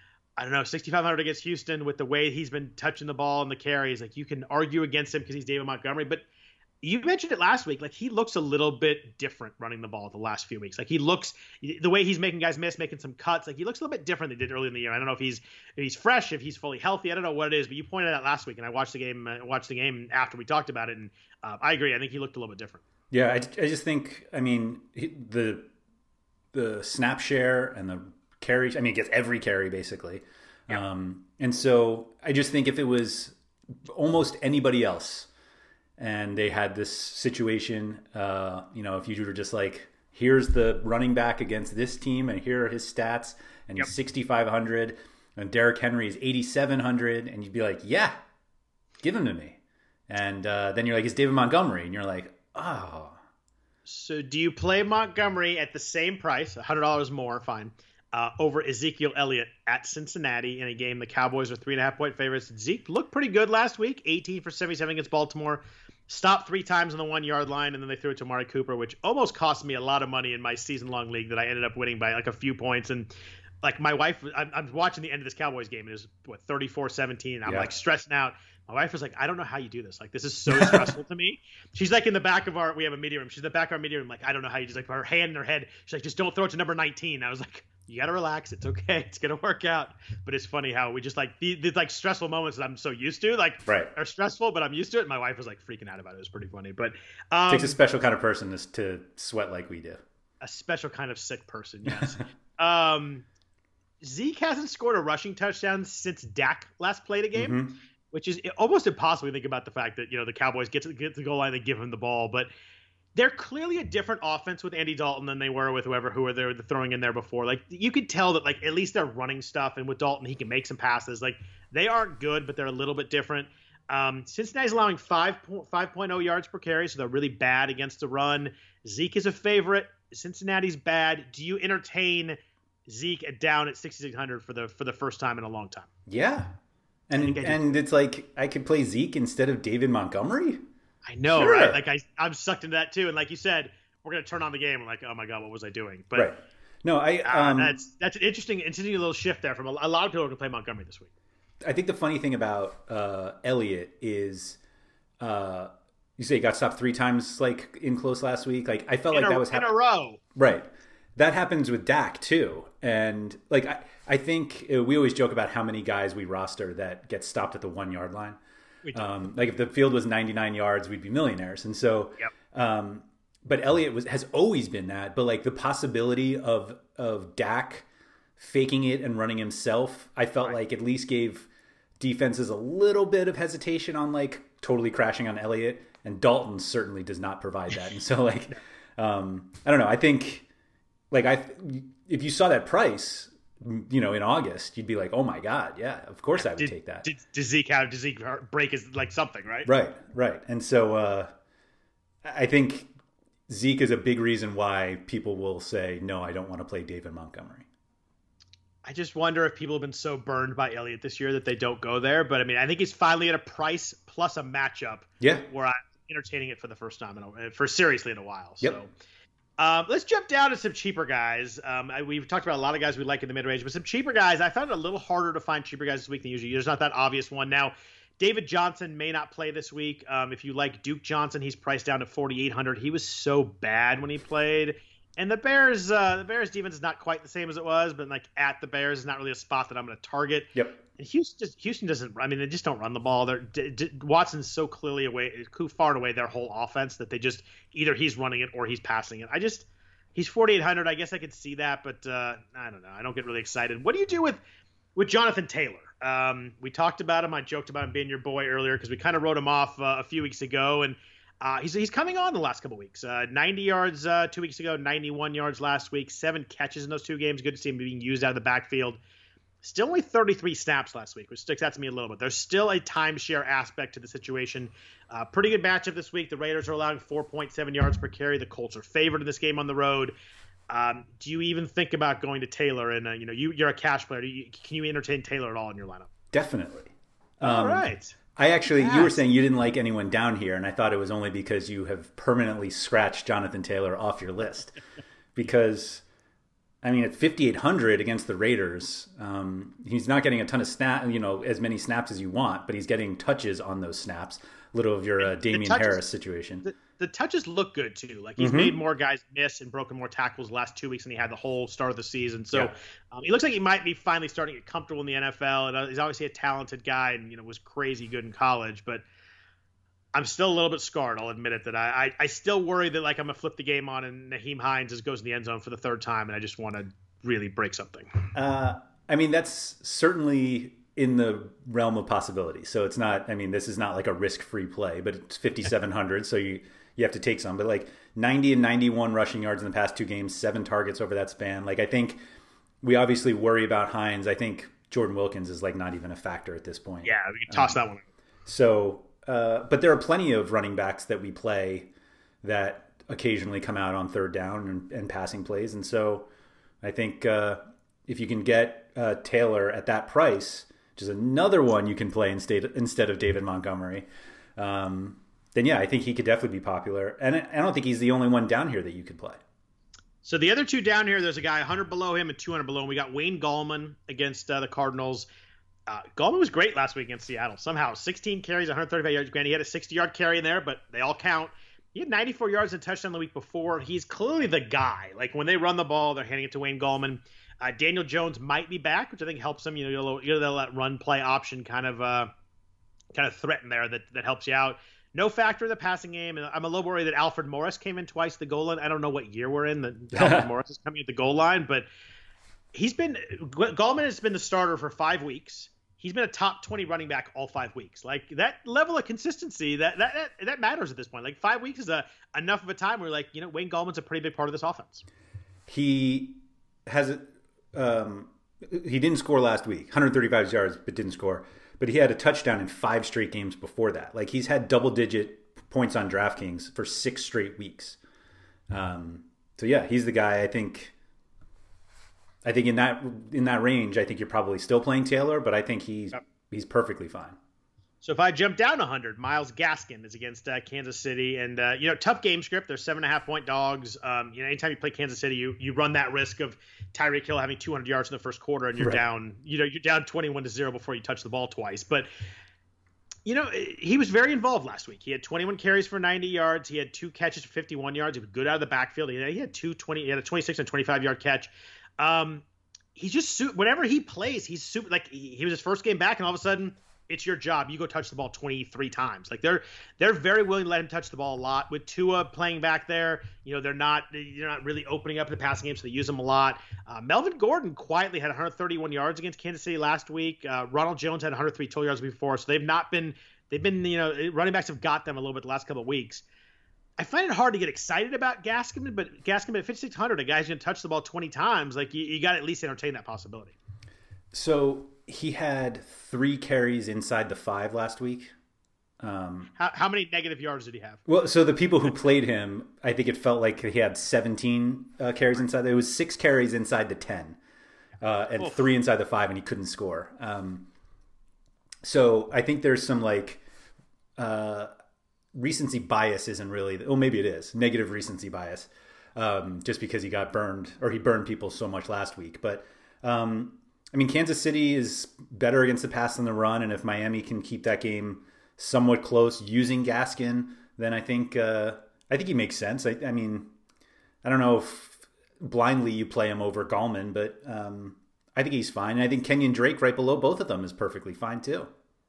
I don't know, sixty-five hundred against Houston with the way he's been touching the ball and the carries. Like you can argue against him because he's David Montgomery, but you mentioned it last week. Like he looks a little bit different running the ball the last few weeks. Like he looks the way he's making guys miss, making some cuts. Like he looks a little bit different than he did early in the year. I don't know if he's if he's fresh, if he's fully healthy. I don't know what it is, but you pointed out last week, and I watched the game. Uh, watched the game after we talked about it, and uh, I agree. I think he looked a little bit different. Yeah, I, I just think. I mean, the the snap share and the carry. I mean, it gets every carry basically. Yeah. Um, and so I just think if it was almost anybody else. And they had this situation, uh, you know, if you were just like, here's the running back against this team, and here are his stats, and he's yep. sixty-five hundred, and Derrick Henry is eighty-seven hundred, and you'd be like, yeah, give him to me. And uh, then you're like, it's David Montgomery, and you're like, oh. So do you play Montgomery at the same price, one hundred dollars more, fine, uh, over Ezekiel Elliott at Cincinnati in a game the Cowboys are three and a half point favorites. Zeke looked pretty good last week, eighteen for seventy-seven against Baltimore. Stopped three times on the one-yard line, and then they threw it to Amari Cooper, which almost cost me a lot of money in my season-long league that I ended up winning by like a few points. And like my wife, I'm, I'm watching the end of this Cowboys game. It was, what, thirty-four seventeen. I'm yeah. like stressing out. My wife was like, I don't know how you do this. Like, this is so stressful to me. She's like in the back of our, we have a media room. She's in the back of our media room. Like, I don't know how you just like her hand in her head. She's like, just don't throw it to number nineteen. I was like, you got to relax. It's okay. It's going to work out. But it's funny how we just like these, these like stressful moments that I'm so used to, like right. are stressful, but I'm used to it. My wife was like freaking out about it. It was pretty funny. But um, it takes a special kind of person to, to sweat like we do. A special kind of sick person. Yes. um, Zeke hasn't scored a rushing touchdown since Dak last played a game. Mm-hmm. Which is almost impossible to think about the fact that, you know, the Cowboys get to, get to the goal line, they give him the ball. But they're clearly a different offense with Andy Dalton than they were with whoever who were there throwing in there before. Like, you could tell that, like, at least they're running stuff. And with Dalton, he can make some passes. Like, they aren't good, but they're a little bit different. Um, Cincinnati's allowing five point oh yards per carry, so they're really bad against the run. Zeke is a favorite. Cincinnati's bad. Do you entertain Zeke down at sixty-six hundred for the for the first time in a long time? Yeah. And and it's like I could play Zeke instead of David Montgomery. I know, sure. right? Like I, I'm sucked into that too. And like you said, we're gonna turn on the game. I'm like, oh my god, what was I doing? But right. No, I. Um, uh, that's that's an interesting, interesting little shift there from a, a lot of people who can play Montgomery this week. I think the funny thing about uh, Elliott is, uh, you say he got stopped three times, like in close last week. Like I felt in like a, that was in ha- a row, right. That happens with Dak too, and like I, I think we always joke about how many guys we roster that get stopped at the one yard line. Um, like if the field was ninety-nine yards, we'd be millionaires. And so, yep. um, but Elliott was has always been that. But like the possibility of of Dak faking it and running himself, I felt right. like at least gave defenses a little bit of hesitation on like totally crashing on Elliott. And Dalton certainly does not provide that. And so like, um, I don't know. I think. Like I, if you saw that price, you know, in August, you'd be like, "Oh my god, yeah, of course I would did, take that." Did, did Zeke have? Did Zeke break his like something, right? Right, right. And so uh, I think Zeke is a big reason why people will say, "No, I don't want to play David Montgomery." I just wonder if people have been so burned by Elliott this year that they don't go there. But I mean, I think he's finally at a price plus a matchup, yeah, where I'm entertaining it for the first time in a, for seriously in a while. Yep. So. Um, let's jump down to some cheaper guys. Um, I, we've talked about a lot of guys we like in the mid-range, but some cheaper guys. I found it a little harder to find cheaper guys this week than usually. There's not that obvious one. Now, David Johnson may not play this week. Um, if you like Duke Johnson, he's priced down to forty-eight hundred. He was so bad when he played. And the Bears, uh, the Bears defense is not quite the same as it was, but like at the Bears is not really a spot that I'm going to target. Yep. And Houston, just, Houston doesn't. I mean, they just don't run the ball. They're D- D- Watson's so clearly away, too far away their whole offense that they just either he's running it or he's passing it. I just. He's forty-eight hundred. I guess I could see that, but uh, I don't know. I don't get really excited. What do you do with with Jonathan Taylor? Um, we talked about him. I joked about him being your boy earlier because we kind of wrote him off uh, a few weeks ago, and uh, he's he's coming on the last couple weeks. Uh, ninety yards uh, two weeks ago, ninety-one yards last week, seven catches in those two games. Good to see him being used out of the backfield. Still only thirty-three snaps last week, which sticks out to me a little bit. There's still a timeshare aspect to the situation. Uh, pretty good matchup this week. The Raiders are allowing four point seven yards per carry. The Colts are favored in this game on the road. Um, do you even think about going to Taylor? And uh, you know, you, you're a cash player. Do you, can you entertain Taylor at all in your lineup? Definitely. Um, all right. I actually, yes. You were saying you didn't like anyone down here, and I thought it was only because you have permanently scratched Jonathan Taylor off your list. Because, I mean, at fifty-eight hundred against the Raiders, um, he's not getting a ton of snap, you know, as many snaps as you want, but he's getting touches on those snaps. A little of your uh, Damian touches, Harris situation. The, the touches look good too. Like he's mm-hmm. made more guys miss and broken more tackles the last two weeks than he had the whole start of the season. So yeah. um, he looks like he might be finally starting to get comfortable in the N F L. And uh, he's obviously a talented guy, and you know was crazy good in college. But I'm still a little bit scarred. I'll admit it that I I, I still worry that like I'm gonna flip the game on and Nyheim Hines just goes in the end zone for the third time, and I just want to really break something. Uh, I mean that's certainly in the realm of possibility. So it's not, I mean, this is not like a risk-free play, but it's fifty-seven hundred. So you, you have to take some, but like ninety and ninety-one rushing yards in the past two games, seven targets over that span. Like, I think we obviously worry about Hines. I think Jordan Wilkins is like not even a factor at this point. Yeah. We can toss um, that one. So, uh, but there are plenty of running backs that we play that occasionally come out on third down and, and passing plays. And so I think, uh, if you can get uh, Taylor at that price, which is another one you can play instead instead of David Montgomery, um, then yeah, I think he could definitely be popular. And I don't think he's the only one down here that you could play. So the other two down here, there's a guy one hundred below him and two hundred below him. We got Wayne Gallman against uh, the Cardinals. Uh, Gallman was great last week against Seattle. Somehow, sixteen carries, one hundred thirty-five yards. Granted, he had a sixty-yard carry in there, but they all count. He had ninety-four yards and a touchdown the week before. He's clearly the guy. Like, when they run the ball, they're handing it to Wayne Gallman. Uh, Daniel Jones might be back, which I think helps him. You know, you know that run play option kind of uh, kind of threaten there that, that helps you out. No factor in the passing game. And I'm a little worried that Alfred Morris came in twice at the goal line. I don't know what year we're in that Alfred Morris is coming at the goal line, but he's been Gallman has been the starter for five weeks. He's been a top twenty running back all five weeks. Like, that level of consistency, that that that, that matters at this point. Like, five weeks is a enough of a time where, like, you know, Wayne Gallman's a pretty big part of this offense. He has um, he didn't score last week, one hundred thirty-five yards, but didn't score. But he had a touchdown in five straight games before that. Like, he's had double-digit points on DraftKings for six straight weeks. Um, so yeah, he's the guy. I think. I think in that in that range, I think you're probably still playing Taylor, but I think he's yep. he's perfectly fine. So if I jump down one hundred, Myles Gaskin is against uh, Kansas City, and uh, you know, tough game script. They're seven and a half point dogs. Um, you know, anytime you play Kansas City, you you run that risk of Tyreek Hill having two hundred yards in the first quarter, and you're right. down. You know, you're down twenty-one to zero before you touch the ball twice. But you know, he was very involved last week. He had twenty-one carries for ninety yards. He had two catches for fifty-one yards. He was good out of the backfield. He had, he had two twenty. He had a twenty-six and twenty-five yard catch. Um, he's just whenever he plays, he's super. Like, he, he was his first game back, and all of a sudden, it's your job. You go touch the ball twenty-three times. Like, they're they're very willing to let him touch the ball a lot. With Tua playing back there, you know, they're not they're not really opening up the passing game, so they use him a lot. Uh, Melvin Gordon quietly had one hundred thirty-one yards against Kansas City last week. Uh, Ronald Jones had one hundred three total yards before, so they've not been they've been you know running backs have got them a little bit the last couple of weeks. I find it hard to get excited about Gaskin, but Gaskin at fifty-six hundred, a guy's going to touch the ball twenty times. Like, you, you got to at least entertain that possibility. So he had three carries inside the five last week. Um, how, how many negative yards did he have? Well, so the people who played him, I think it felt like he had seventeen uh, carries inside. It was six carries inside the ten uh, and Oof. three inside the five, and he couldn't score. Um, so I think there's some like uh, recency bias isn't really – oh, maybe it is. Negative recency bias um, just because he got burned or he burned people so much last week. But um, – I mean, Kansas City is better against the pass than the run, and if Miami can keep that game somewhat close using Gaskin, then I think uh, I think he makes sense. I, I mean, I don't know if blindly you play him over Gallman, but um, I think he's fine. And I think Kenyon Drake right below both of them is perfectly fine too.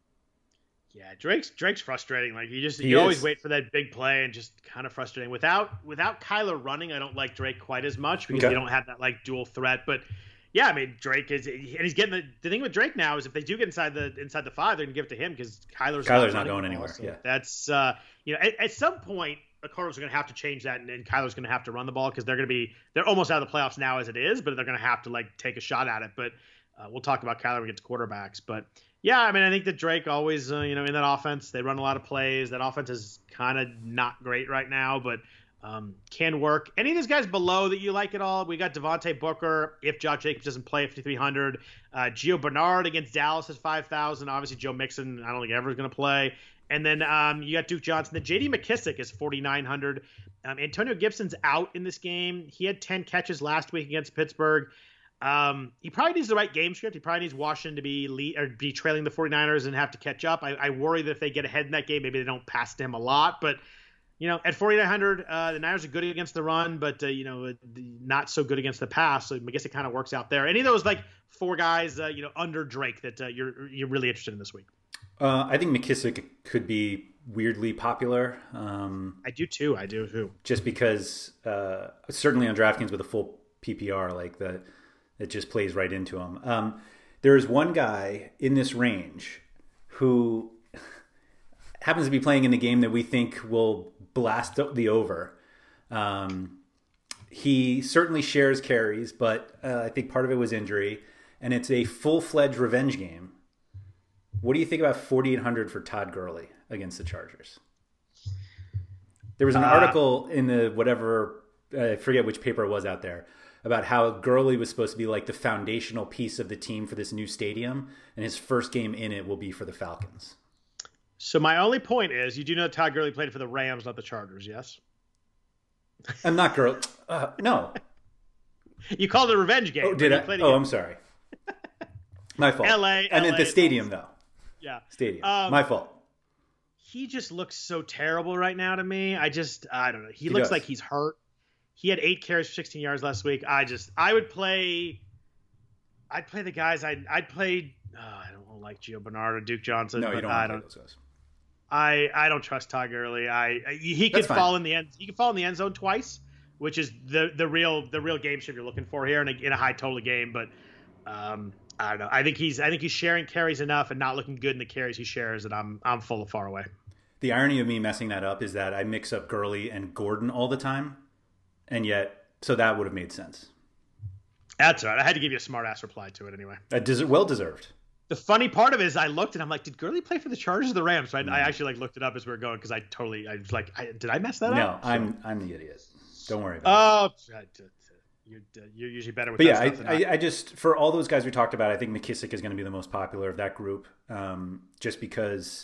Yeah, Drake's Drake's frustrating. Like, you just he you is. always wait for that big play and just kind of frustrating. Without without Kyler running, I don't like Drake quite as much because Okay. you don't have that like dual threat, but. Yeah, I mean, Drake is, and he's getting the, the thing with Drake now is if they do get inside the inside the five, they're gonna give it to him because Kyler's, Kyler's not, not going anywhere. So yeah, that's uh, you know, at, at some point the Cardinals are gonna have to change that, and, and Kyler's gonna have to run the ball because they're gonna be they're almost out of the playoffs now as it is, but they're gonna have to like take a shot at it. But uh, we'll talk about Kyler when we get to quarterbacks. But yeah, I mean, I think that Drake always, uh, you know, in that offense, they run a lot of plays. That offense is kind of not great right now, but. Um, can work. Any of these guys below that you like at all? We got Devontae Booker if Josh Jacobs doesn't play at fifty-three hundred. Uh, Gio Bernard against Dallas is five thousand. Obviously, Joe Mixon, I don't think ever is going to play. And then um, you got Duke Johnson. The J D McKissick is forty-nine hundred. Um, Antonio Gibson's out in this game. He had ten catches last week against Pittsburgh. Um, he probably needs the right game script. He probably needs Washington to be lead, or be trailing the 49ers and have to catch up. I, I worry that if they get ahead in that game, maybe they don't pass to him a lot. But you know, at forty-nine hundred, uh, the Niners are good against the run, but, uh, you know, not so good against the pass. So I guess it kind of works out there. Any of those, like, four guys, uh, you know, under Drake that uh, you're you're really interested in this week? Uh, I think McKissick could be weirdly popular. Um, I do, too. I do, too. Just because uh, certainly on DraftKings with a full P P R, like, the it just plays right into him. Um, there is one guy in this range who happens to be playing in the game that we think will blast the over. Um, he certainly shares carries, but uh, I think part of it was injury, and it's a full-fledged revenge game. What do you think about forty-eight hundred for Todd Gurley against the Chargers? There was an uh, article in the whatever, I forget which paper it was out there, about how Gurley was supposed to be like the foundational piece of the team for this new stadium, and his first game in it will be for the Falcons. So my only point is, you do know Todd Gurley played for the Rams, not the Chargers, yes? I'm not Gurley. Uh, no. You called it a revenge game. Oh, did I? Oh, I'm sorry. My fault. L A. I meant the stadium, though. Yeah. Stadium. Um, My fault. He just looks so terrible right now to me. I just, I don't know. He, He looks does. like he's hurt. He had eight carries for sixteen yards last week. I just, I would play, I'd play the guys. I'd, I'd play, oh, I don't like Gio Bernard or Duke Johnson. No, but you don't I want to don't, play those guys. I, I don't trust Todd Gurley. I, I he could That's fine. fall in the end. He could fall in the end zone twice, which is the the real the real game shape you're looking for here in a, in a high total game. But um, I don't know. I think he's I think he's sharing carries enough and not looking good in the carries he shares, and I'm I'm full of far away. The irony of me messing that up is that I mix up Gurley and Gordon all the time, and yet so that would have made sense. That's all right. I had to give you a smart ass reply to it anyway. That des- well deserved. The funny part of it is I looked and I'm like, did Gurley play for the Chargers or the Rams? So I, Mm. I actually like looked it up as we were going because I totally I was like, I, did I mess that No, up? I'm I'm the idiot. Don't worry about it. Oh, I- you're, you're usually better with But that yeah, stuff I, than I. I, I just for all those guys we talked about, I think McKissick is going to be the most popular of that group, um, just because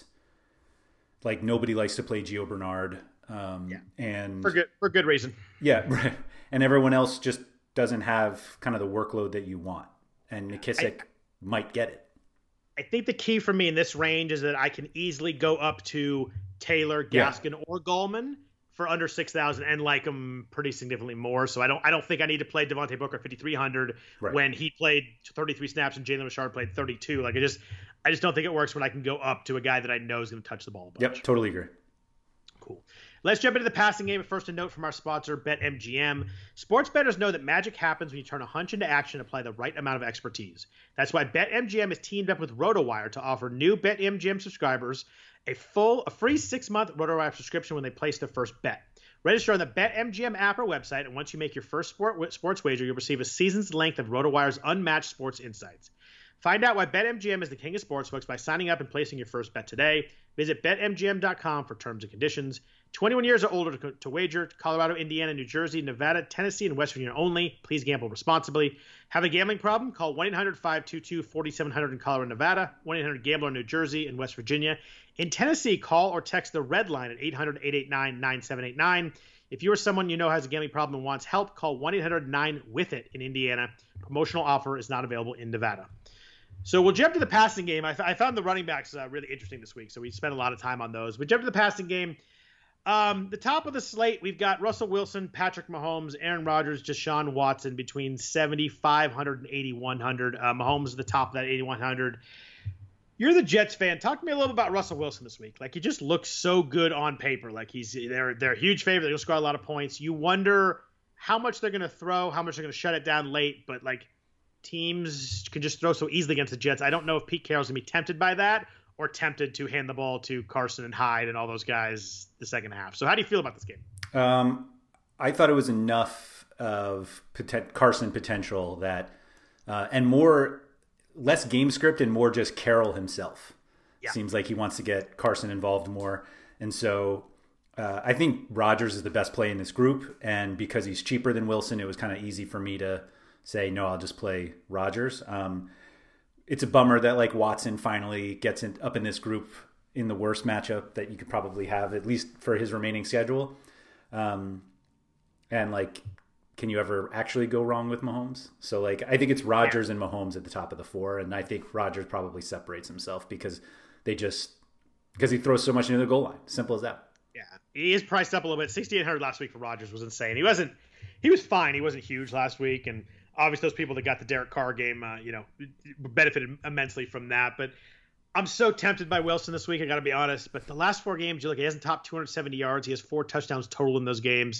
like nobody likes to play Gio Bernard, um, Yeah. and for good for good reason. yeah, right. And everyone else just doesn't have kind of the workload that you want, and McKissick might get it. I think the key for me in this range is that I can easily go up to Taylor, Yeah. Gaskin, or Gallman for under six thousand and like them pretty significantly more. So I don't I don't think I need to play Devontae Booker fifty-three hundred Right. when he played thirty-three snaps and Jalen Richard played thirty-two. Like I just I just don't think it works when I can go up to a guy that I know is going to touch the ball a bunch. Yep, totally agree. Cool. Let's jump into the passing game. First, a note from our sponsor, BetMGM. Sports bettors know that magic happens when you turn a hunch into action and apply the right amount of expertise. That's why BetMGM has teamed up with RotoWire to offer new BetMGM subscribers a full, a free six-month RotoWire subscription when they place their first bet. Register on the BetMGM app or website, and once you make your first sport, sports wager, you'll receive a season's length of RotoWire's unmatched sports insights. Find out why BetMGM is the king of sportsbooks by signing up and placing your first bet today. Visit Bet M G M dot com for terms and conditions. twenty-one years or older to, to wager. Colorado, Indiana, New Jersey, Nevada, Tennessee, and West Virginia only. Please gamble responsibly. Have a gambling problem? Call one eight hundred five two two four seven zero zero in Colorado, Nevada, one eight hundred gambler in New Jersey and West Virginia. In Tennessee, call or text the Red Line at eight hundred eight eight nine nine seven eight nine. If you or someone you know has a gambling problem and wants help, call one eight hundred nine with it in Indiana. Promotional offer is not available in Nevada. So we'll jump to the passing game. I, I found the running backs uh, really interesting this week, so we spent a lot of time on those. We jump to the passing game. Um, the top of the slate, we've got Russell Wilson, Patrick Mahomes, Aaron Rodgers, Deshaun Watson between seventy-five hundred and eighty-one hundred. Uh, Mahomes is the top of that eighty-one hundred. You're the Jets fan. Talk to me a little bit about Russell Wilson this week. Like, he just looks so good on paper. Like, he's they're they're a huge favorite. They're going to score a lot of points. You wonder how much they're going to throw, how much they're going to shut it down late, but like, teams can just throw so easily against the Jets. I don't know if Pete Carroll's going to be tempted by that or tempted to hand the ball to Carson and Hyde and all those guys the second half. So how do you feel about this game? Um, I thought it was enough of poten- Carson potential that, uh, and more, less game script and more just Carroll himself. Yeah. Seems like he wants to get Carson involved more. And so uh, I think Rodgers is the best play in this group. And because he's cheaper than Wilson, it was kind of easy for me to say, no, I'll just play Rodgers. Um, it's a bummer that like Watson finally gets in, up in this group in the worst matchup that you could probably have, at least for his remaining schedule. Um, and like, can you ever actually go wrong with Mahomes? So like, I think it's Rodgers yeah. and Mahomes at the top of the four. And I think Rodgers probably separates himself because they just, because he throws so much into the goal line. Simple as that. Yeah. He is priced up a little bit. sixty-eight hundred last week for Rodgers was insane. He wasn't, he was fine. He wasn't huge last week. And obviously those people that got the Derek Carr game, uh, you know, benefited immensely from that. But I'm so tempted by Wilson this week. I got to be honest. But the last four games, you look, he hasn't topped two hundred seventy yards. He has four touchdowns total in those games.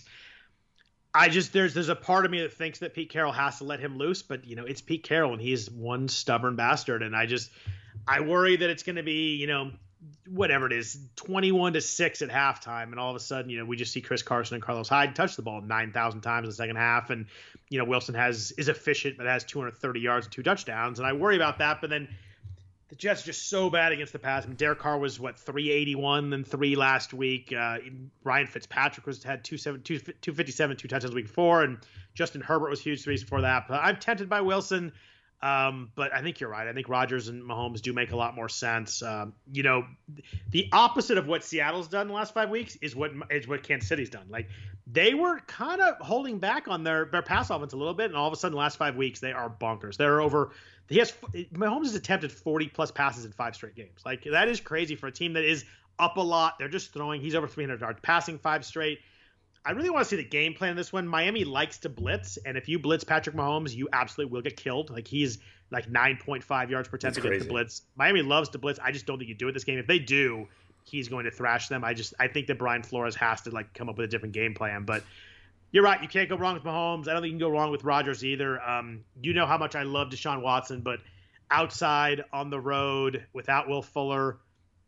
I just, there's, there's a part of me that thinks that Pete Carroll has to let him loose, but you know, it's Pete Carroll and he's one stubborn bastard. And I just, I worry that it's going to be, you know, whatever it is, twenty-one to six at halftime. And all of a sudden, you know, we just see Chris Carson and Carlos Hyde touch the ball nine thousand times in the second half. And, you know, Wilson has, is efficient, but has two hundred thirty yards and two touchdowns. And I worry about that. But then the Jets are just so bad against the pass. I mean, Derek Carr was, what, three eighty-one, then three last week. Uh, Ryan Fitzpatrick was had two fifty-seven, two touchdowns the week before, and Justin Herbert was huge threes before that. But I'm tempted by Wilson, um, but I think you're right. I think Rodgers and Mahomes do make a lot more sense. Um, you know, the opposite of what Seattle's done the last five weeks is what is what Kansas City's done. Like, they were kind of holding back on their, their pass offense a little bit, and all of a sudden, the last five weeks, they are bonkers. They're over – He has Mahomes has attempted forty plus passes in five straight games. Like, that is crazy for a team that is up a lot. They're just throwing. He's over three hundred yards passing five straight. I really want to see the game plan in this one. Miami likes to blitz, and if you blitz Patrick Mahomes, you absolutely will get killed. Like, he's like nine point five yards per attempt against the blitz. Miami loves to blitz. I just don't think you do it this game. If they do, he's going to thrash them. I just I think that Brian Flores has to like come up with a different game plan, but. You're right. You can't go wrong with Mahomes. I don't think you can go wrong with Rodgers either. Um, you know how much I love Deshaun Watson, but outside on the road without Will Fuller,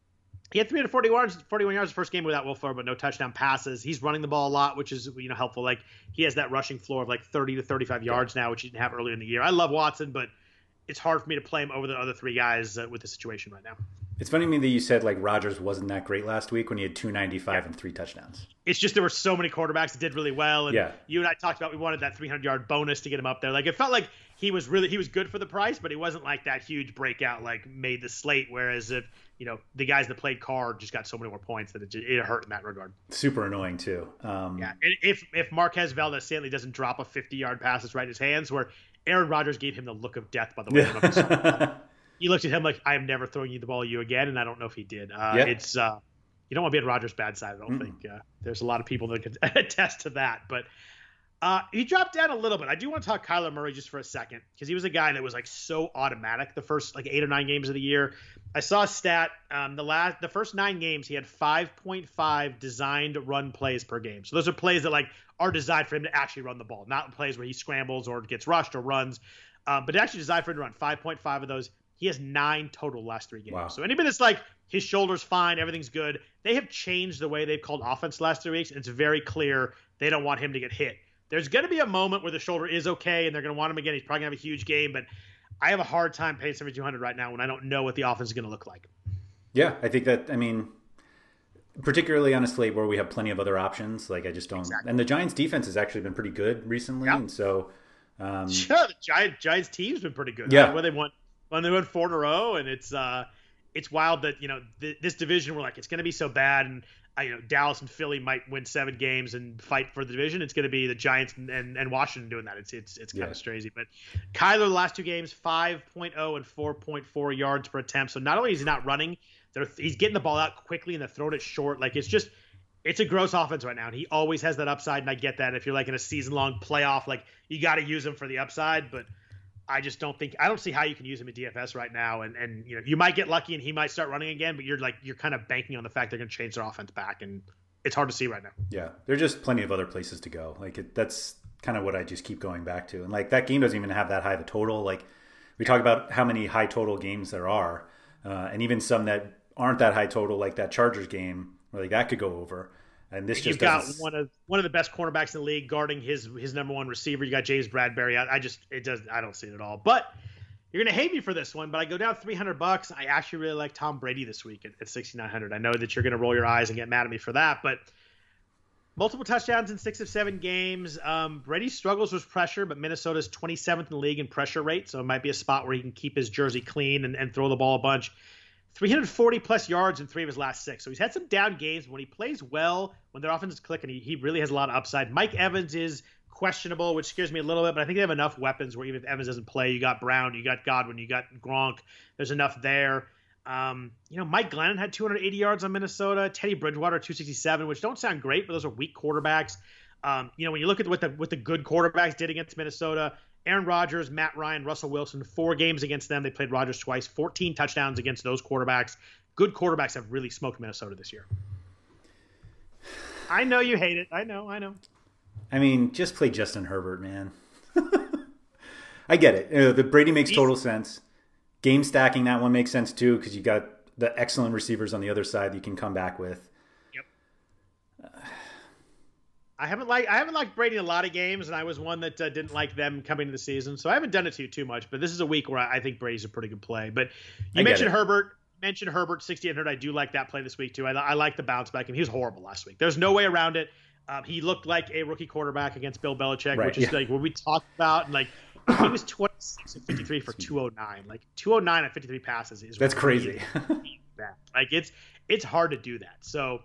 he had three hundred forty yards, forty-one yards the first game without Will Fuller, but no touchdown passes. He's running the ball a lot, which is you know helpful. Like he has that rushing floor of like thirty to thirty-five yards now, which he didn't have earlier in the year. I love Watson, but it's hard for me to play him over the other three guys uh, with the situation right now. It's funny to me that you said like Rodgers wasn't that great last week when he had two ninety-five yeah. and three touchdowns. It's just there were so many quarterbacks that did really well, and yeah. you and I talked about we wanted that three hundred yard bonus to get him up there. Like it felt like he was really he was good for the price, but he wasn't like that huge breakout like made the slate. Whereas if you know the guys that played Carr just got so many more points that it, it hurt in that regard. Super annoying too. Um, yeah, and if if Marquez Valdes-Scantling doesn't drop a fifty yard pass that's right in his hands, where Aaron Rodgers gave him the look of death, by the way. I don't know if you saw that. He looked at him like, I am never throwing you the ball you again, and I don't know if he did. Uh, yeah. It's uh, you don't want to be on Rodgers' bad side, I don't mm. think. Uh, there's a lot of people that could attest to that. But uh, he dropped down a little bit. I do want to talk Kyler Murray just for a second, because he was a guy that was like so automatic the first like eight or nine games of the year. I saw a stat. Um, the last, the first nine games, he had five point five designed run plays per game. So those are plays that like are designed for him to actually run the ball, not plays where he scrambles or gets rushed or runs, um, but actually designed for him to run five point five of those. He has nine total last three games. Wow. So anybody that's like, his shoulder's fine, everything's good, they have changed the way they've called offense the last three weeks. And it's very clear they don't want him to get hit. There's going to be a moment where the shoulder is okay and they're going to want him again. He's probably going to have a huge game, but I have a hard time paying seventy-two hundred right now when I don't know what the offense is going to look like. Yeah, I think that, I mean, particularly on a slate where we have plenty of other options, like I just don't. Exactly. And the Giants defense has actually been pretty good recently. Yeah. And so. Um, yeah, the Giant, Giants team's been pretty good. Yeah. Right? Where they won. When they went four in a row, and it's uh, it's wild that you know th- this division we're like it's going to be so bad, and uh, you know Dallas and Philly might win seven games and fight for the division. It's going to be the Giants and, and, and Washington doing that. It's it's it's kind yeah. of crazy. But Kyler the last two games five point oh and four point four yards per attempt. So not only is he not running, he's getting the ball out quickly and they're throwing it short. Like it's just it's a gross offense right now, and he always has that upside. And I get that if you're like in a season long playoff, like you got to use him for the upside, but. I just don't think I don't see how you can use him in D F S right now, and and you know you might get lucky and he might start running again, but you're like you're kind of banking on the fact they're going to change their offense back, and it's hard to see right now. Yeah, there's just plenty of other places to go. Like it, that's kind of what I just keep going back to, and like that game doesn't even have that high of a total. Like we talk about how many high total games there are, uh, and even some that aren't that high total, like that Chargers game, where like that could go over. And this You've just got doesn't... one of one of the best cornerbacks in the league guarding his his number one receiver. You got James Bradbury. I, I just it does I don't see it at all, but. You're going to hate me for this one, but I go down three hundred bucks. I actually really like Tom Brady this week at, at sixty-nine hundred. I know that you're going to roll your eyes and get mad at me for that, but multiple touchdowns in six of seven games. Um, Brady struggles with pressure, but Minnesota's twenty-seventh in the league in pressure rate, so it might be a spot where he can keep his jersey clean and, and throw the ball a bunch. three hundred forty plus yards in three of his last six. So he's had some down games. When he plays well, when their offense is clicking, he, he really has a lot of upside. Mike Evans is questionable, which scares me a little bit, but I think they have enough weapons where even if Evans doesn't play, you got Brown, you got Godwin, you got Gronk. There's enough there. Um, you know, Mike Glennon had two hundred eighty yards on Minnesota. Teddy Bridgewater, two sixty-seven, which don't sound great, but those are weak quarterbacks. Um, you know, when you look at what the what the good quarterbacks did against Minnesota, Aaron Rodgers, Matt Ryan, Russell Wilson, four games against them. They played Rodgers twice, fourteen touchdowns against those quarterbacks. Good quarterbacks have really smoked Minnesota this year. I know you hate it. I know, I know. I mean, just play Justin Herbert, man. I get it. Uh, the Brady makes total sense. Game stacking, that one makes sense too, because you got the excellent receivers on the other side that you can come back with. Yep. Uh, I haven't liked I haven't liked Brady in a lot of games, and I was one that uh, didn't like them coming into the season, so I haven't done it to you too much. But this is a week where I, I think Brady's a pretty good play. But you mentioned Herbert. Mentioned Herbert sixty-eight hundred. I do like that play this week too. I, I like the bounce back, and he was horrible last week. There's no way around it. Um, he looked like a rookie quarterback against Bill Belichick, right, which is yeah. like what we talked about. And like he was twenty-six and fifty-three for two oh nine. Like two oh nine and fifty-three passes is that's really crazy. bad. Like it's it's hard to do that. So.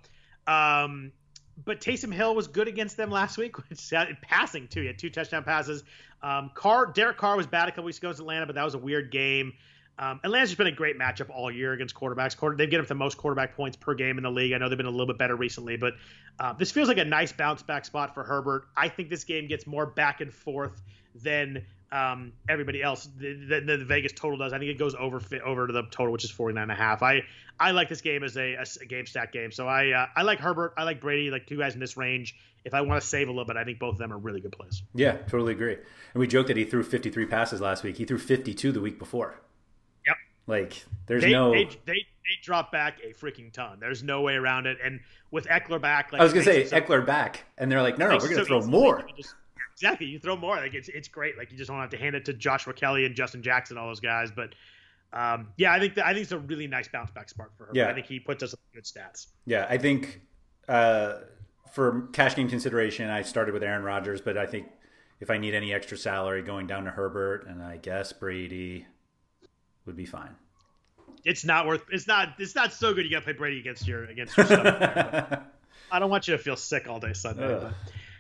Um, But Taysom Hill was good against them last week, which passing too. He had two touchdown passes. Um, Carr, Derek Carr was bad a couple weeks ago against Atlanta, but that was a weird game. Um, Atlanta's just been a great matchup all year against quarterbacks. Quarter, they've given up the most quarterback points per game in the league. I know they've been a little bit better recently, but uh, this feels like a nice bounce back spot for Herbert. I think this game gets more back and forth than um, everybody else. The, the, the Vegas total does. I think it goes over over to the total, which is forty-nine and a half. I I like this game as a, a game stack game. So I uh, I like Herbert. I like Brady. Like two guys in this range. If I want to save a little bit, I think both of them are really good plays. Yeah, totally agree. And we joked that he threw fifty-three passes last week. He threw fifty-two the week before. Yep. Like there's they, no. They, they they drop back a freaking ton. There's no way around it. And with Eckler back, like I was gonna say Eckler back, and they're like, no, no, we're gonna so throw more. Like just, exactly, you throw more. Like it's it's great. Like you just don't have to hand it to Joshua Kelly and Justin Jackson, all those guys, but. Um, yeah, I think that, I think it's a really nice bounce back spot for her. Yeah. I think he puts us in good stats. Yeah, I think uh, for cash game consideration, I started with Aaron Rodgers, but I think if I need any extra salary, going down to Herbert and I guess Brady would be fine. It's not worth. It's not. It's not so good. You got to play Brady against your against your stomach there, I don't want you to feel sick all day Sunday. But,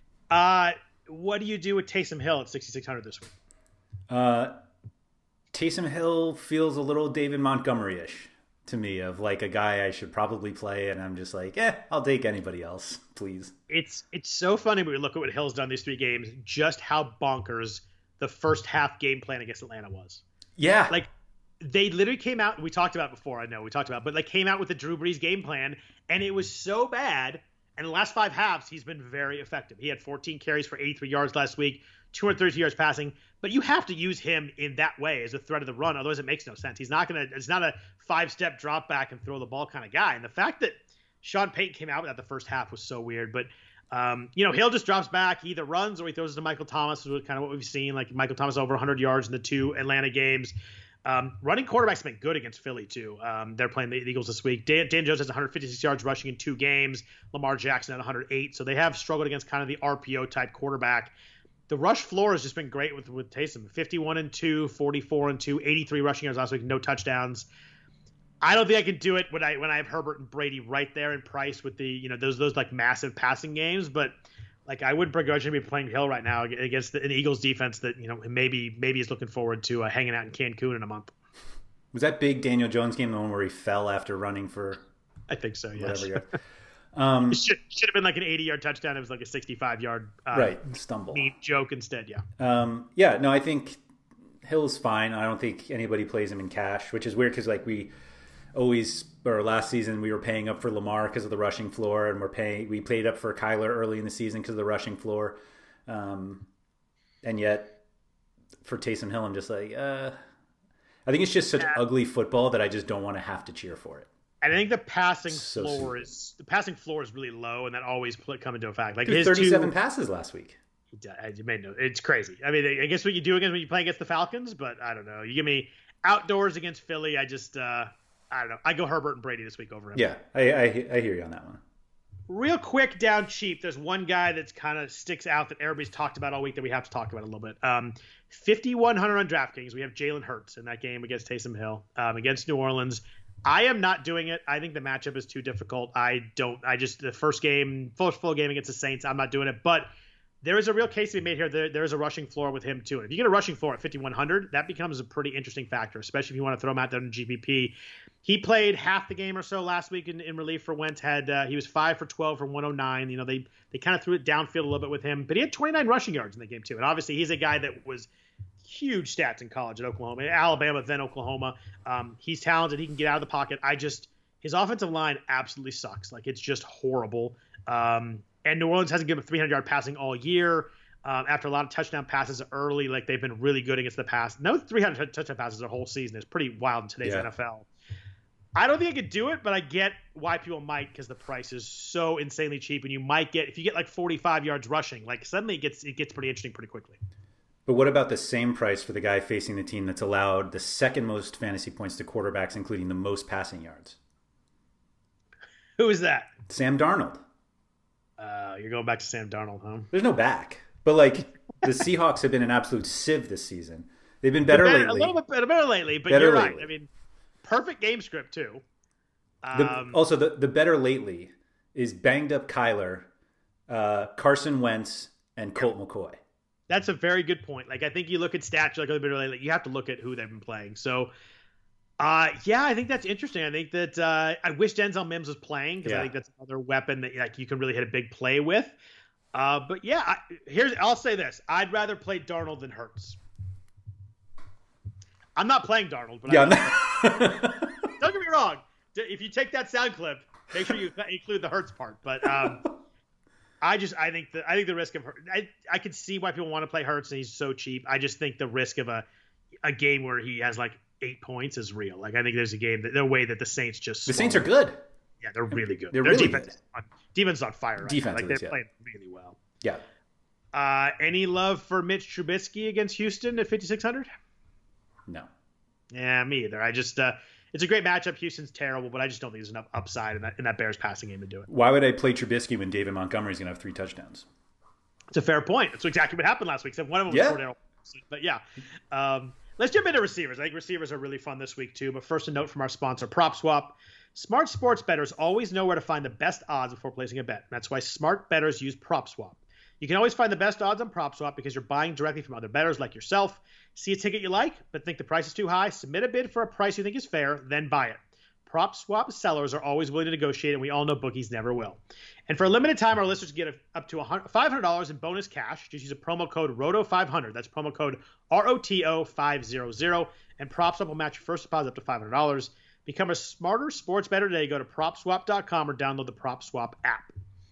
uh, what do you do with Taysom Hill at sixty-six hundred this week? Uh. Taysom Hill feels a little David Montgomery-ish to me, of like a guy I should probably play, and I'm just like, eh, I'll take anybody else, please. It's it's so funny when we look at what Hill's done these three games, just how bonkers the first half game plan against Atlanta was. Yeah. Like, they literally came out, we talked about it before, I know, we talked about it, but they came out with the Drew Brees game plan, and it was so bad, and in the last five halves, he's been very effective. He had fourteen carries for eighty-three yards last week, two hundred thirty yards passing, but you have to use him in that way as a threat of the run. Otherwise, it makes no sense. He's not going to, it's not a five step drop back and throw the ball kind of guy. And the fact that Sean Payton came out with that the first half was so weird. But, um, you know, Hill just drops back. He either runs or he throws it to Michael Thomas, which is kind of what we've seen. Like Michael Thomas over one hundred yards in the two Atlanta games. Um, running quarterbacks have been good against Philly, too. Um, they're playing the Eagles this week. Dan, Dan Jones has one hundred fifty-six yards rushing in two games. Lamar Jackson at one hundred eight. So they have struggled against kind of the R P O type quarterback. The rush floor has just been great with, with Taysom. fifty-one and two, forty-four and two, eighty-three rushing yards last week, no touchdowns. I don't think I can do it when I when I have Herbert and Brady right there in price with the, you know, those those like massive passing games, but like I wouldn't begrudgingly be playing Hill right now against the, an Eagles defense that, you know, maybe maybe is looking forward to uh, hanging out in Cancun in a month. Was that big Daniel Jones game the one where he fell after running for? I think so. Yes. Whatever. Um, it should, should have been like an eighty-yard touchdown. It was like a sixty-five-yard uh, right stumble mean joke instead. Yeah. Um, yeah. No, I think Hill's fine. I don't think anybody plays him in cash, which is weird because like we always, or last season we were paying up for Lamar because of the rushing floor, and we're paying we paid up for Kyler early in the season because of the rushing floor, um, and yet for Taysom Hill, I'm just like, uh, I think it's just such yeah. ugly football that I just don't want to have to cheer for it. And I think the passing so floor soon. is the passing floor is really low, and that always come into effect. Like Dude, his thirty-seven two, passes last week. He made no, it's crazy. I mean, I guess what you do against when you play against the Falcons, but I don't know. You give me outdoors against Philly, I just uh, I don't know. I go Herbert and Brady this week over him. Yeah, I, I I hear you on that one. Real quick, down cheap. There's one guy that's kind of sticks out that everybody's talked about all week that we have to talk about a little bit. Um, fifty-one hundred on DraftKings. We have Jalen Hurts in that game against Taysom Hill um, against New Orleans. I am not doing it. I think the matchup is too difficult. I don't. I just the first game, first full game against the Saints. I'm not doing it. But there is a real case to be made here. There, there is a rushing floor with him too. And if you get a rushing floor at fifty-one hundred, that becomes a pretty interesting factor, especially if you want to throw him out there in G P P. He played half the game or so last week in, in relief for Wentz. Had uh, he was five for twelve for one oh nine. You know, they they kind of threw it downfield a little bit with him, but he had twenty-nine rushing yards in the game too. And obviously, he's a guy that was huge stats in college at Oklahoma, Alabama, then Oklahoma. Um, he's talented. He can get out of the pocket. I just his offensive line absolutely sucks. Like it's just horrible. Um, and New Orleans hasn't given him three hundred yard passing all year. Um, after a lot of touchdown passes early, like they've been really good against the pass. No three hundred touchdown passes the whole season is pretty wild in today's yeah. N F L. I don't think I could do it, but I get why people might, because the price is so insanely cheap, and you might get, if you get like forty-five yards rushing, like suddenly it gets it gets pretty interesting pretty quickly. But what about the same price for the guy facing the team that's allowed the second most fantasy points to quarterbacks, including the most passing yards? Who is that? Sam Darnold. Uh, you're going back to Sam Darnold, huh? There's no back. But like the Seahawks have been an absolute sieve this season. They've been better, better lately. A little bit better, better lately, but better you're lately. right. I mean, perfect game script too. Um, the, also, the, the better lately is banged up Kyler, uh, Carson Wentz, and Colt yep. McCoy. That's a very good point. Like, I think you look at stats, like a bit lately, you have to look at who they've been playing. So, uh, yeah, I think that's interesting. I think that uh, I wish Denzel Mims was playing, because yeah. I think that's another weapon that like you can really hit a big play with. Uh, but yeah, I, here's I'll say this: I'd rather play Darnold than Hurts. I'm not playing Darnold, but yeah, don't get me wrong. If you take that sound clip, make sure you include the Hurts part. But um, I just I think the I think the risk of I I could see why people want to play Hurts, and he's so cheap. I just think the risk of a a game where he has like eight points is real. Like I think there's a game that the way that the Saints just the Saints are good. Yeah, they're really good. They're Their really defense good. On, defense on fire. Right defense, like they're yeah. playing really well. Yeah. Uh, any love for Mitch Trubisky against Houston at fifty-six hundred? No. Yeah, me either. I just uh, it's a great matchup. Houston's terrible, but I just don't think there's enough upside in that in that Bears passing game to do it. Why would I play Trubisky when David Montgomery's going to have three touchdowns? It's a fair point. That's exactly what happened last week. Except one of them yeah. was Cordero. But yeah, um, let's jump into receivers. I think receivers are really fun this week too. But first, a note from our sponsor, PropSwap. Smart sports bettors always know where to find the best odds before placing a bet. That's why smart bettors use PropSwap. You can always find the best odds on PropSwap because you're buying directly from other bettors like yourself. See a ticket you like, but think the price is too high? Submit a bid for a price you think is fair, then buy it. PropSwap sellers are always willing to negotiate, and we all know bookies never will. And for a limited time, our listeners get up to five hundred dollars in bonus cash. Just use a promo code R O T O five hundred. That's promo code R O T O five hundred. And PropSwap will match your first deposit up to five hundred dollars. Become a smarter sports bettor today. Go to prop swap dot com or download the PropSwap app.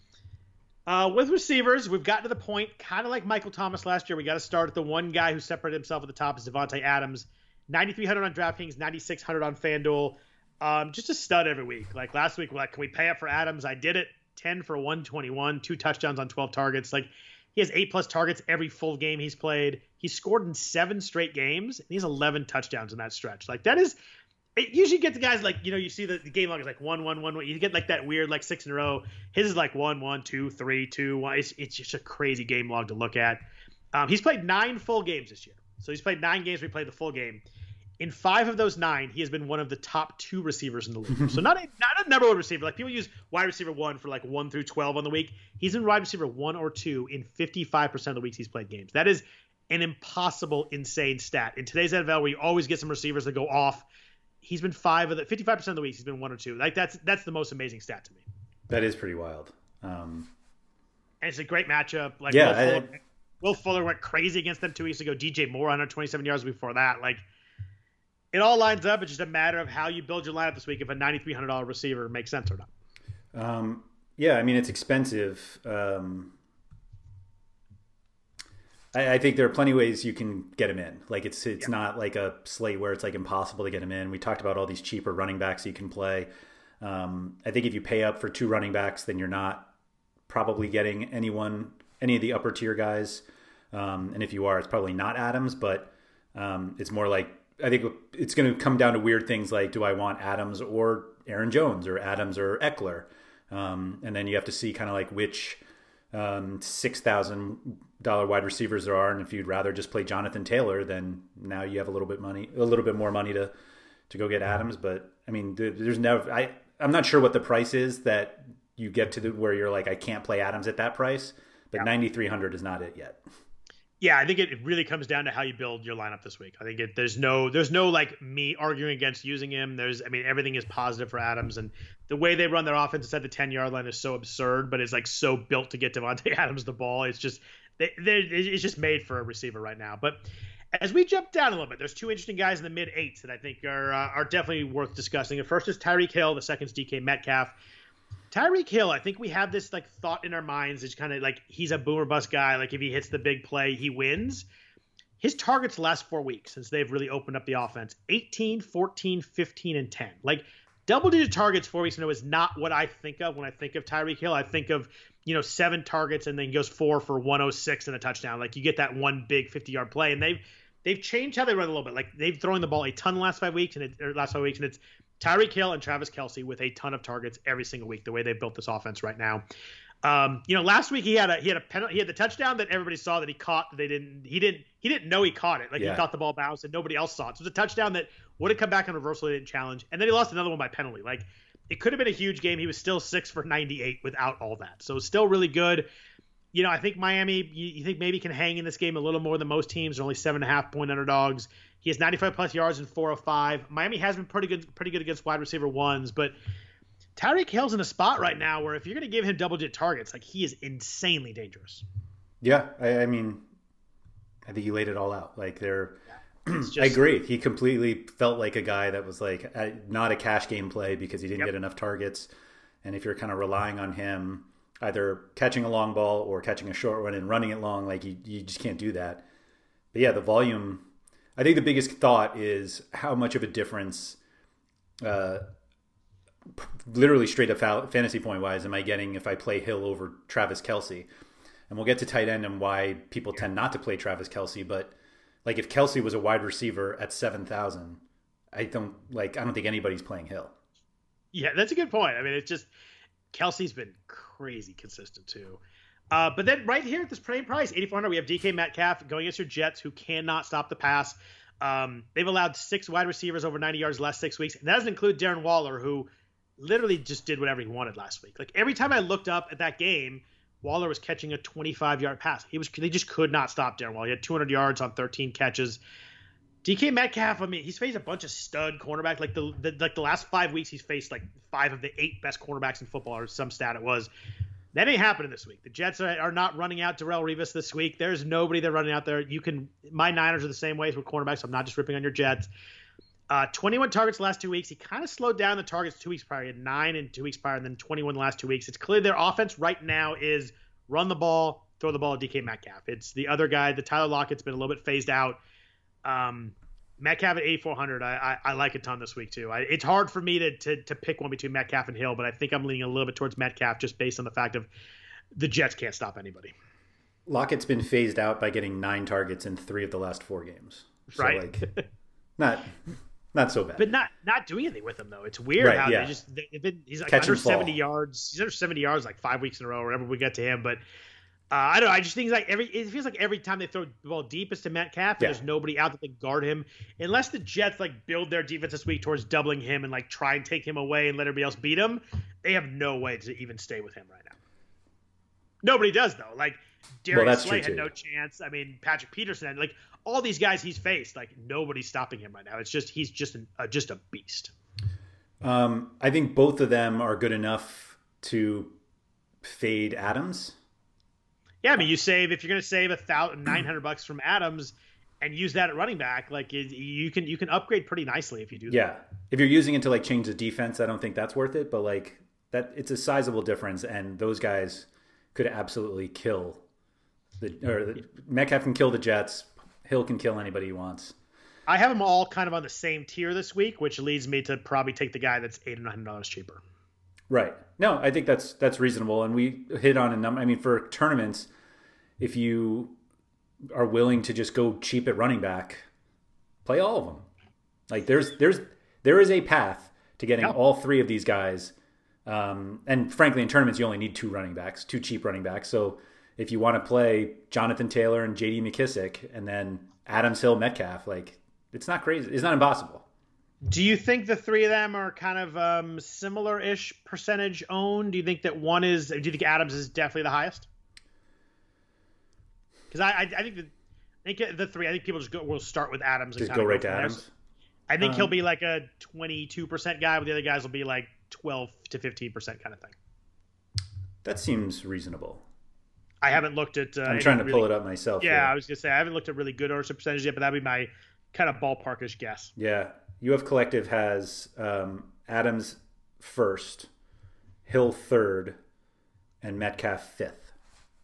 Uh, with receivers, we've gotten to the point, kind of like Michael Thomas last year. We got to start at the one guy who separated himself at the top is Devontae Adams. ninety-three hundred on DraftKings, ninety-six hundred on FanDuel. Um, just a stud every week. Like last week, we're like, can we pay up for Adams? I did it. ten for one twenty-one, two touchdowns on twelve targets. Like he has eight plus targets every full game he's played. He's scored in seven straight games, and he has eleven touchdowns in that stretch. Like that is. It usually gets the guys like, you know, you see the, the game log is like one, one, one, one. You get like that weird, like six in a row. His is like one, one, two, three, two, one. It's, it's just a crazy game log to look at. Um, he's played nine full games this year. So he's played nine games where he played the full game. In five of those nine, he has been one of the top two receivers in the league. So not a, not a number one receiver. Like people use wide receiver one for like one through twelve on the week. He's been wide receiver one or two in fifty-five percent of the weeks he's played games. That is an impossible, insane stat. In today's N F L, where you always get some receivers that go off, he's been five of the fifty-five percent of the weeks. He's been one or two. Like that's that's the most amazing stat to me. That is pretty wild. Um, and it's a great matchup. Like yeah, Will Fuller, I, Will Fuller went crazy against them two weeks ago. D J Moore, one hundred twenty-seven yards before that. Like it all lines up. It's just a matter of how you build your lineup this week. If a ninety-three hundred dollars receiver makes sense or not. Um, yeah, I mean it's expensive. Um, I, I think there are plenty of ways you can get him in. Like it's it's yeah. not like a slate where it's like impossible to get him in. We talked about all these cheaper running backs you can play. Um, I think if you pay up for two running backs, then you're not probably getting anyone, any of the upper tier guys. Um, and if you are, it's probably not Adams, but um, it's more like, I think it's going to come down to weird things like, do I want Adams or Aaron Jones or Adams or Eckler? Um, and then you have to see kind of like which um, six thousand dollars wide receivers there are. And if you'd rather just play Jonathan Taylor, then now you have a little bit money, a little bit more money to, to go get Adams. But I mean, there's never, I, I'm not sure what the price is that you get to the, where you're like, I can't play Adams at that price, but yeah. ninety-three hundred is not it yet. Yeah, I think it really comes down to how you build your lineup this week. I think it, there's no there's no like me arguing against using him. There's I mean everything is positive for Adams, and the way they run their offense at the ten yard line is so absurd, but it's like so built to get Devontae Adams the ball. It's just they, it's just made for a receiver right now. But as we jump down a little bit, there's two interesting guys in the mid eights that I think are uh, are definitely worth discussing. The first is Tyreek Hill. The second is D K Metcalf. Tyreek Hill, I think we have this like thought in our minds. It's kind of like he's a boomer bust guy. Like if he hits the big play, he wins. His targets the last four weeks since they've really opened up the offense, eighteen, fourteen, fifteen, and ten. Like double-digit targets four weeks in a row is not what I think of when I think of Tyreek Hill. I think of, you know, seven targets and then goes four for one oh six and a touchdown. Like, you get that one big fifty-yard play, and they've they've changed how they run a little bit. Like, they've thrown the ball a ton the last five weeks, and it, or last five weeks, and it's Tyreek Hill and Travis Kelce with a ton of targets every single week. The way they've built this offense right now. Um, you know, last week he had a he had a penalty, he had the touchdown that everybody saw that he caught. That they didn't he didn't he didn't know he caught it. Like, yeah. He thought the ball bounced and nobody else saw it. So it was a touchdown that would have come back on reversal. They didn't challenge, and then he lost another one by penalty. Like, it could have been a huge game. He was still six for ninety-eight without all that. So still really good. You know, I think Miami, you, you think maybe can hang in this game a little more than most teams. They're only seven and a half point underdogs. He has ninety-five plus yards and four oh five. Miami has been pretty good, pretty good against wide receiver ones, but Tyreek Hill's in a spot right now where if you're going to give him double-digit targets, like, he is insanely dangerous. Yeah, I, I mean, I think you laid it all out. Like, they're, just, I agree. He completely felt like a guy that was like a, not a cash game play because he didn't yep. get enough targets. And if you're kind of relying on him either catching a long ball or catching a short one and running it long, like, you, you just can't do that. But yeah, the volume. I think the biggest thought is how much of a difference. Uh, Literally straight up fantasy point wise, am I getting if I play Hill over Travis Kelce? And we'll get to tight end and why people tend not to play Travis Kelce. But like, if Kelce was a wide receiver at seven thousand, I don't like. I don't think anybody's playing Hill. Yeah, that's a good point. I mean, it's just Kelce's been crazy consistent too. Uh, but then right here at this same price, eighty-four hundred, we have D K Metcalf going against your Jets, who cannot stop the pass. Um, they've allowed six wide receivers over ninety yards the last six weeks, and that doesn't include Darren Waller, who literally just did whatever he wanted last week. Like, every time I looked up at that game, Waller was catching a twenty-five-yard pass. He was they just could not stop Darren Waller. He had two hundred yards on thirteen catches. D K Metcalf, I mean, he's faced a bunch of stud cornerbacks. Like the, the like the last five weeks, he's faced like five of the eight best cornerbacks in football, or some stat it was. That ain't happening this week. The Jets are, are not running out Darrelle Revis this week. There's nobody they're running out there. You can my Niners are the same ways with cornerbacks. So I'm not just ripping on your Jets. Uh, twenty-one targets the last two weeks. He kind of slowed down the targets two weeks prior. He had nine in two weeks prior, and then twenty-one the last two weeks. It's clear their offense right now is run the ball, throw the ball at D K Metcalf. It's the other guy, the Tyler Lockett's been a little bit phased out. Um, Metcalf at eighty-four hundred, I, I, I like a ton this week too. I, it's hard for me to, to to pick one between Metcalf and Hill, but I think I'm leaning a little bit towards Metcalf just based on the fact of the Jets can't stop anybody. Lockett's been phased out by getting nine targets in three of the last four games. So right. Like, not... Not so bad, but not not doing anything with him though. It's weird right, how yeah. they just they've been, he's like Catch under seventy yards. He's under seventy yards like five weeks in a row, whenever we get to him. But uh, I don't know. I just think like every it feels like every time they throw the ball deep is to Metcalf, and yeah. there's nobody out that can guard him unless the Jets like build their defense this week towards doubling him and like try and take him away and let everybody else beat him. They have no way to even stay with him right now. Nobody does though. Like Darius well, Slay had no chance. I mean, Patrick Peterson had like. All these guys he's faced, like nobody's stopping him right now. It's just he's just an, uh, just a beast. Um, I think both of them are good enough to fade Adams. Yeah, I mean, you save if you're going to save a thousand nine hundred bucks from Adams and use that at running back, like it, you can you can upgrade pretty nicely if you do that. Yeah, if you're using it to like change the defense, I don't think that's worth it. But like that, it's a sizable difference, and those guys could absolutely kill the or the, Metcalf can kill the Jets. Hill can kill anybody he wants. I have them all kind of on the same tier this week, which leads me to probably take the guy that's eight or nine hundred dollars cheaper. Right. No, I think that's that's reasonable, and we hit on a number. I mean, for tournaments, if you are willing to just go cheap at running back, play all of them. Like there's there's there is a path to getting yep. all three of these guys. Um, and frankly, in tournaments, you only need two running backs, two cheap running backs. So if you want to play Jonathan Taylor and J D McKissick and then Adams, Hill, Metcalf, like it's not crazy. It's not impossible. Do you think the three of them are kind of um, similar-ish percentage owned? Do you think that one is – do you think Adams is definitely the highest? Because I, I, I think the, I think the three – I think people just go, will start with Adams. And just go right to Adams? I think um, he'll be like a twenty-two percent guy, but the other guys will be like twelve to fifteen percent kind of thing. That seems reasonable. I haven't looked at. Uh, I'm trying to really, pull it up myself. Yeah, here. I was gonna say I haven't looked at really good ownership percentage yet, but that'd be my kind of ballparkish guess. Yeah, U F Collective has um, Adams first, Hill third, and Metcalf fifth.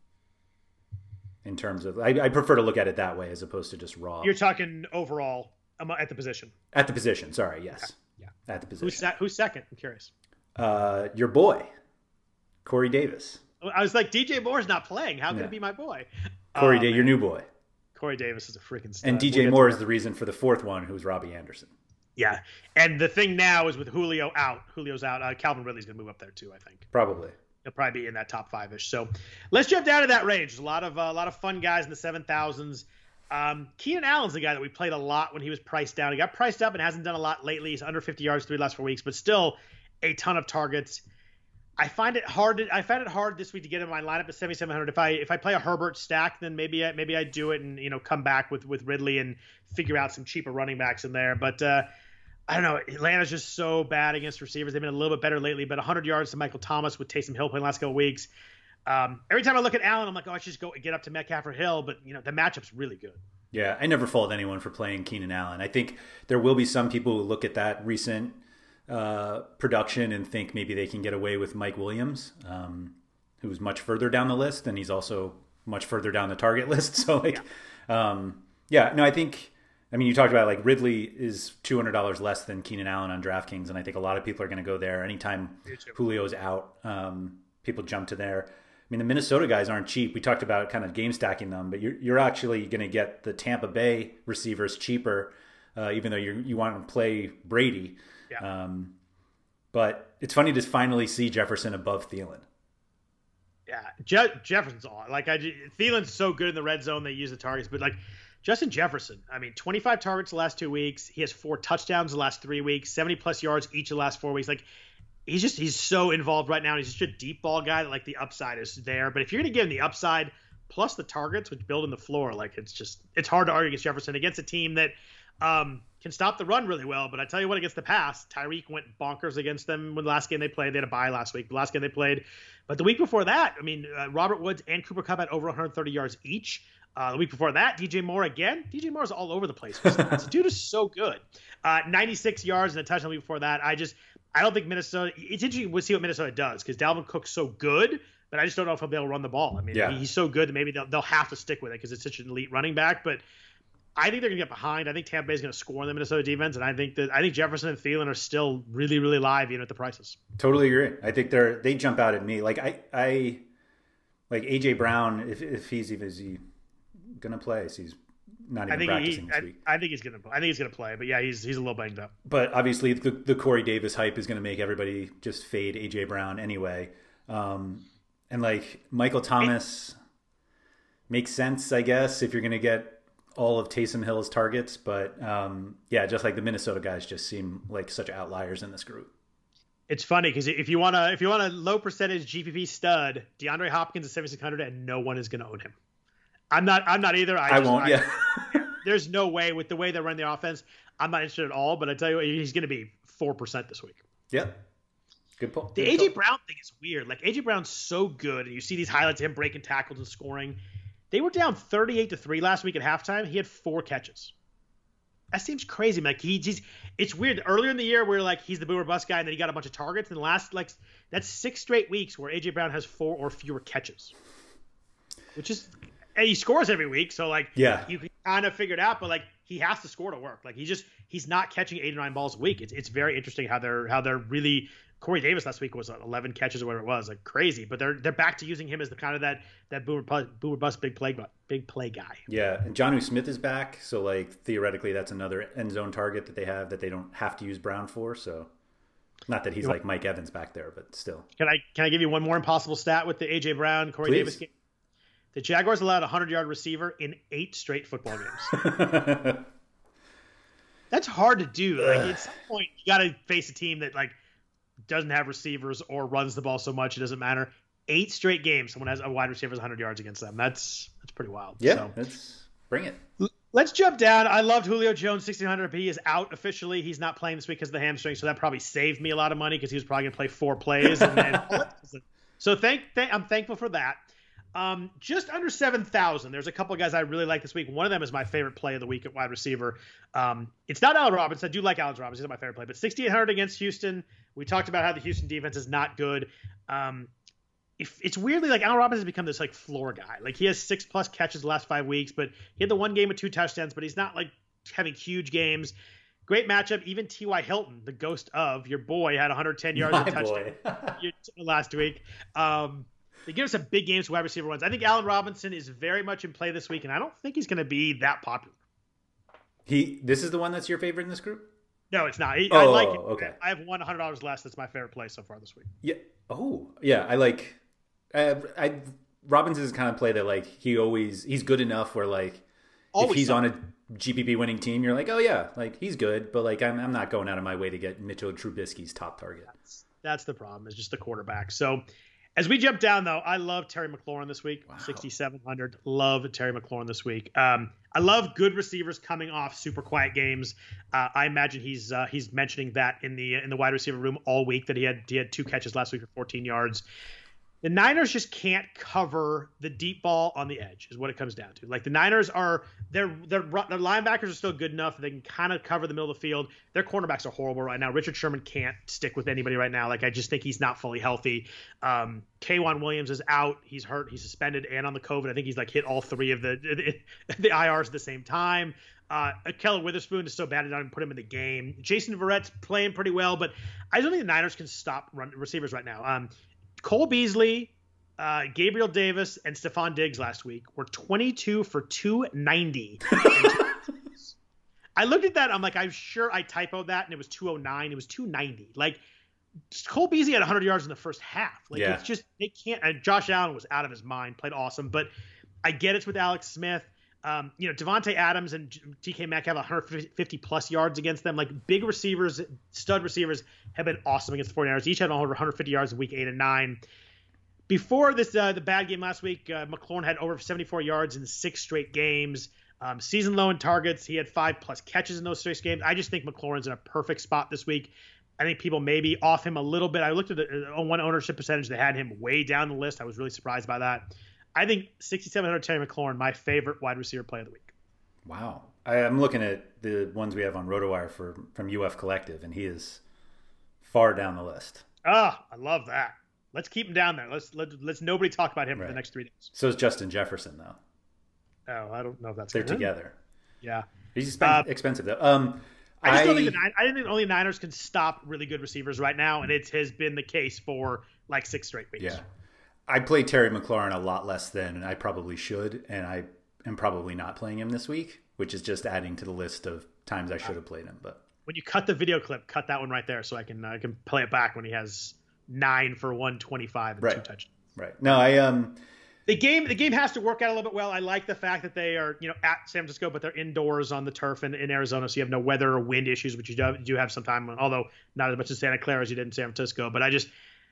In terms of, I, I prefer to look at it that way as opposed to just raw. You're talking overall at the position. At the position, sorry, yes. Yeah. At the position. Who's, se- who's second? I'm curious. Uh, your boy, Corey Davis. I was like, D J Moore's not playing. How could Yeah. it be my boy? Corey, Oh, Day, your new boy. Corey Davis is a freaking stud. And D J We'll get Moore to is the reason for the fourth one, who's Robbie Anderson. Yeah. And the thing now is with Julio out, Julio's out, uh, Calvin Ridley's going to move up there too, I think. Probably. He'll probably be in that top five-ish. So let's jump down to that range. There's a lot of uh, a lot of fun guys in the seven thousands. Um, Keenan Allen's the guy that we played a lot when he was priced down. He got priced up and hasn't done a lot lately. He's under fifty yards three last four weeks, but still a ton of targets. I find it hard. To, I found it hard this week to get in my lineup at seventy-seven hundred. If I if I play a Herbert stack, then maybe I, maybe I do it and you know come back with with Ridley and figure out some cheaper running backs in there. But uh, I don't know. Atlanta's just so bad against receivers. They've been a little bit better lately, but one hundred yards to Michael Thomas with Taysom Hill playing the last couple of weeks. Um, every time I look at Allen, I'm like, oh, I should just go get up to Metcalf or Hill. But you know the matchup's really good. Yeah, I never fault anyone for playing Keenan Allen. I think there will be some people who look at that recent uh, production and think maybe they can get away with Mike Williams, um, who's much further down the list, and he's also much further down the target list. So, like, yeah, um, yeah no, I think, I mean, you talked about, like, Ridley is two hundred dollars less than Keenan Allen on DraftKings, and I think a lot of people are going to go there. Anytime Julio's out, um, people jump to there. I mean, the Minnesota guys aren't cheap. We talked about kind of game stacking them, but you're, you're actually going to get the Tampa Bay receivers cheaper, uh, even though you you want to play Brady. Yeah. Um, but it's funny to finally see Jefferson above Thielen. Yeah, Je- Jefferson's on. Like, I, Thielen's so good in the red zone, they use the targets. But, like, Justin Jefferson, I mean, twenty-five targets the last two weeks. He has four touchdowns the last three weeks, seventy-plus yards each of the last four weeks. Like, he's just he's so involved right now. And he's just a deep ball guy that, like, the upside is there. But if you're going to give him the upside plus the targets, which build in the floor, like, it's just – it's hard to argue against Jefferson against a team that um, can stop the run really well. But I tell you what, against the pass, Tyreek went bonkers against them when the last game they played. They had a bye last week. The last game they played. But the week before that, I mean, uh, Robert Woods and Cooper Kupp had over one hundred thirty yards each. Uh, the week before that, D J Moore again. D J Moore's all over the place. This dude is so good. Uh, ninety-six yards and a touchdown the week before that. I just – I don't think Minnesota – it's interesting to see what Minnesota does because Dalvin Cook's so good, but I just don't know if he'll be able to run the ball. I mean, yeah. he's so good that maybe they'll, they'll have to stick with it because it's such an elite running back. But I think they're going to get behind. I think Tampa Bay's going to score in the Minnesota defense, and I think that I think Jefferson and Thielen are still really, really live even at the prices. Totally agree. I think they're they jump out at me. Like I, I like A J Brown. If if he's even is he gonna play? So he's not even I think practicing he, this I, week. I think he's gonna. I think he's gonna play. But yeah, he's he's a little banged up. But obviously, the, the Corey Davis hype is going to make everybody just fade A J Brown anyway. Um, and like Michael Thomas it, makes sense, I guess, if you're going to get all of Taysom Hill's targets. But um, yeah, just like the Minnesota guys just seem like such outliers in this group. It's funny because if you want to, if you want a low percentage G P P stud, DeAndre Hopkins is seventy-six hundred, and no one is going to own him. I'm not. I'm not either. I, I just, won't. I, yeah. There's no way with the way they run the offense. I'm not interested at all. But I tell you what, he's going to be four percent this week. Yeah. Good point. The A J Brown thing is weird. Like A J Brown's so good, and you see these highlights of him breaking tackles and scoring. They were down thirty-eight to three last week at halftime. He had four catches. That seems crazy. Like he, he's, it's weird. Earlier in the year, we we're like he's the boomer bust guy, and then he got a bunch of targets. And the last like that's six straight weeks where A J Brown has four or fewer catches, which is and he scores every week. So like yeah, you can kind of figure it out. But like he has to score to work. Like he just he's not catching eight or nine balls a week. It's it's very interesting how they're how they're really. Corey Davis last week was eleven catches or whatever it was, like crazy. But they're they're back to using him as the kind of that that boomer boomer bust big play big play guy. Yeah, and Jonnu Smith is back, so like theoretically that's another end zone target that they have that they don't have to use Brown for. So not that he's like Mike Evans back there, but still. Can I can I give you one more impossible stat with the A J Brown Corey Please. Davis game? The Jaguars allowed a hundred yard receiver in eight straight football games. That's hard to do. Like at some point you got to face a team that like. Doesn't have receivers or runs the ball so much it doesn't matter. Eight straight games, someone has a wide receiver one hundred yards against them. That's that's pretty wild. Yeah, so, let's bring it. Let's jump down. I loved Julio Jones, sixteen hundred. He is out officially. He's not playing this week because of the hamstring, so that probably saved me a lot of money because he was probably going to play four plays. And then, so thank, thank I'm thankful for that. Um, just under seven thousand. There's a couple of guys I really like this week. One of them is my favorite play of the week at wide receiver. Um, it's not Allen Robinson. I do like Allen Robinson. He's not my favorite play, but sixty-eight hundred against Houston. We talked about how the Houston defense is not good. Um, if it's weirdly like Allen Robinson has become this like floor guy. Like he has six plus catches the last five weeks, but he had the one game with two touchdowns, but he's not like having huge games. great matchup. Even T Y. Hilton, the ghost of your boy, had one hundred ten yards and touchdown last week. Um, they give us some big games, wide receiver ones. I think Allen Robinson is very much in play this week, and I don't think he's going to be that popular. He. This is the one that's your favorite in this group? No, it's not. He, oh, I like it. Okay. I have one hundred dollars less. That's my favorite play so far this week. Yeah. Oh, yeah. I like. I, I Robinson is the kind of play that like he always he's good enough where like always if he's something. on a G P P winning team, you're like, oh yeah, like he's good, but like I'm I'm not going out of my way to get Mitchell Trubisky's top target. That's, that's the problem. Is just the quarterback. So. As we jump down, though, I love Terry McLaurin this week. Wow. sixty-seven hundred. Love Terry McLaurin this week. Um, I love good receivers coming off super quiet games. Uh, I imagine he's uh, he's mentioning that in the in the wide receiver room all week that he had he had two catches last week for fourteen yards. The Niners just can't cover the deep ball on the edge is what it comes down to. Like the Niners are their their their linebackers are still good enough that they can kind of cover the middle of the field. Their cornerbacks are horrible right now. Richard Sherman can't stick with anybody right now. Like I just think he's not fully healthy. Um, K'Wan Williams is out. He's hurt. He's suspended and on the COVID. I think he's like hit all three of the the, the I Rs at the same time. Uh, Keller Witherspoon is so bad I didn't put him in the game. Jason Verrett's playing pretty well, but I don't think the Niners can stop run receivers right now. Um, Cole Beasley, uh, Gabriel Davis, and Stephon Diggs last week were twenty-two for two ninety. I looked at that. I'm like, I'm sure I typoed that, and it was two oh nine. It was two ninety. Like, Cole Beasley had one hundred yards in the first half. Like, yeah. It's just, they can't. And Josh Allen was out of his mind, played awesome. But I get it's with Alex Smith. Um, you know, Devontae Adams and D K Metcalf have one hundred fifty plus yards against them. Like big receivers, stud receivers have been awesome against the 49ers. Each had over one hundred fifty yards in week eight and nine. Before this, uh, the bad game last week, uh, McLaurin had over seventy-four yards in six straight games. Um, season low in targets. He had five plus catches in those six games. I just think McLaurin's in a perfect spot this week. I think people may be off him a little bit. I looked at the uh, one ownership percentage. They had him way down the list. I was really surprised by that. I think sixty-seven hundred Terry McLaurin, my favorite wide receiver play of the week. Wow. I, I'm looking at the ones we have on RotoWire for, from U F Collective, and he is far down the list. Ah, oh, I love that. Let's keep him down there. Let's let, let's nobody talk about him right. for the next three days. So is Justin Jefferson, though. Oh, I don't know if that's They're good. together. Yeah. He's expen- uh, expensive, though. Um, I just I, don't think the I didn't think only Niners can stop really good receivers right now, and it has been the case for like six straight weeks. Yeah. I play Terry McLaurin a lot less than I probably should, and I am probably not playing him this week, which is just adding to the list of times I should have played him. But when you cut the video clip, cut that one right there so I can uh, I can play it back when he has nine for one twenty-five and right. two touchdowns. Right. No, I um the game the game has to work out a little bit well. I like the fact that they are you know at San Francisco, but they're indoors on the turf in, in Arizona, so you have no weather or wind issues, which you do, you do have sometime. Although not as much in Santa Clara as you did in San Francisco, but I just.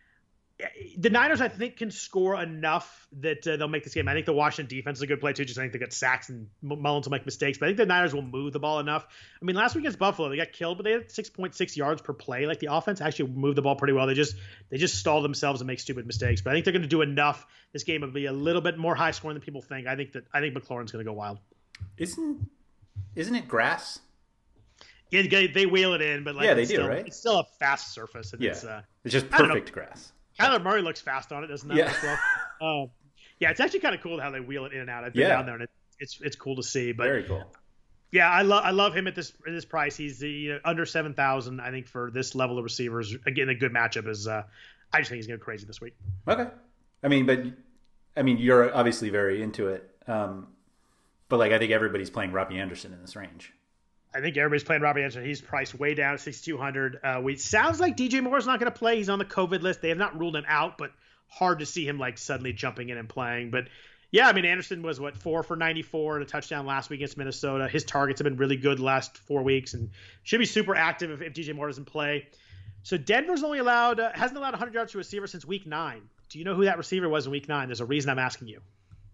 The Niners, I think, can score enough that uh, they'll make this game. I think the Washington defense is a good play, too. Just I think they got sacks and Mullins will make mistakes. But I think the Niners will move the ball enough. I mean, last week against Buffalo, they got killed, but they had six point six yards per play. Like, the offense actually moved the ball pretty well. They just they just stall themselves and make stupid mistakes. But I think they're going to do enough. This game will be a little bit more high-scoring than people think. I think that I think McLaurin's going to go wild. Isn't isn't it grass? Yeah, they, they wheel it in, but like yeah, they it's do, still, right? It's still a fast surface. And yeah, it's, uh, it's just perfect grass. Kyler Murray looks fast on it, doesn't that? Yeah. Well? um, yeah, it's actually kind of cool how they wheel it in and out. I've been yeah. down there, and it, it's it's cool to see. But very cool. Yeah, I love I love him at this at this price. He's the, you know, under seven thousand. I think for this level of receivers, again, a good matchup is. Uh, I just think he's going to go crazy this week. Okay, I mean, but I mean, you're obviously very into it. Um, but like, I think everybody's playing Robbie Anderson in this range. I think everybody's playing Robbie Anderson. He's priced way down at sixty-two hundred. Uh, we sounds like D J Moore's not going to play. He's on the COVID list. They have not ruled him out, but hard to see him like suddenly jumping in and playing. But yeah, I mean, Anderson was what four for ninety-four and a touchdown last week against Minnesota. His targets have been really good the last four weeks and should be super active if, if D J Moore doesn't play. So Denver's only allowed uh, hasn't allowed one hundred yards to a receiver since week nine. Do you know who that receiver was in week nine? There's a reason I'm asking you.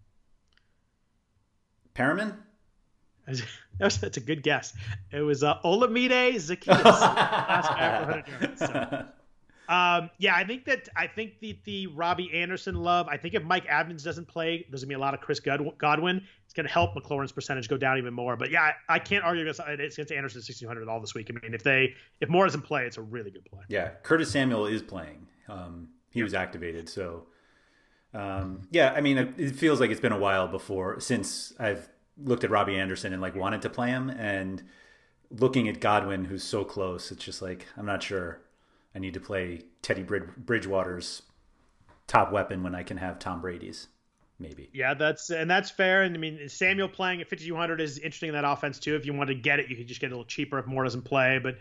Perriman? That's a good guess. It was uh, Olamide Zaccheaus, last guy for one hundred yards. So, um, yeah, I think that I think the the Robbie Anderson love. I think if Mike Evans doesn't play, there's gonna be a lot of Chris Godwin. It's gonna help McLaurin's percentage go down even more. But yeah, I, I can't argue against it's against Anderson sixteen hundred all this week. I mean, if they if Moore doesn't play, it's a really good play. Yeah, Curtis Samuel is playing. Um, he was activated, so um, yeah. I mean, it, it feels like it's been a while before since I've looked at Robbie Anderson and like wanted to play him, and looking at Godwin, who's so close, it's just like, I'm not sure I need to play Teddy Bridgewater's top weapon when I can have Tom Brady's, maybe. Yeah, that's and that's fair. And I mean, Samuel playing at fifty-two hundred is interesting in that offense too. If you want to get it, you could just get it a little cheaper if Moore doesn't play. But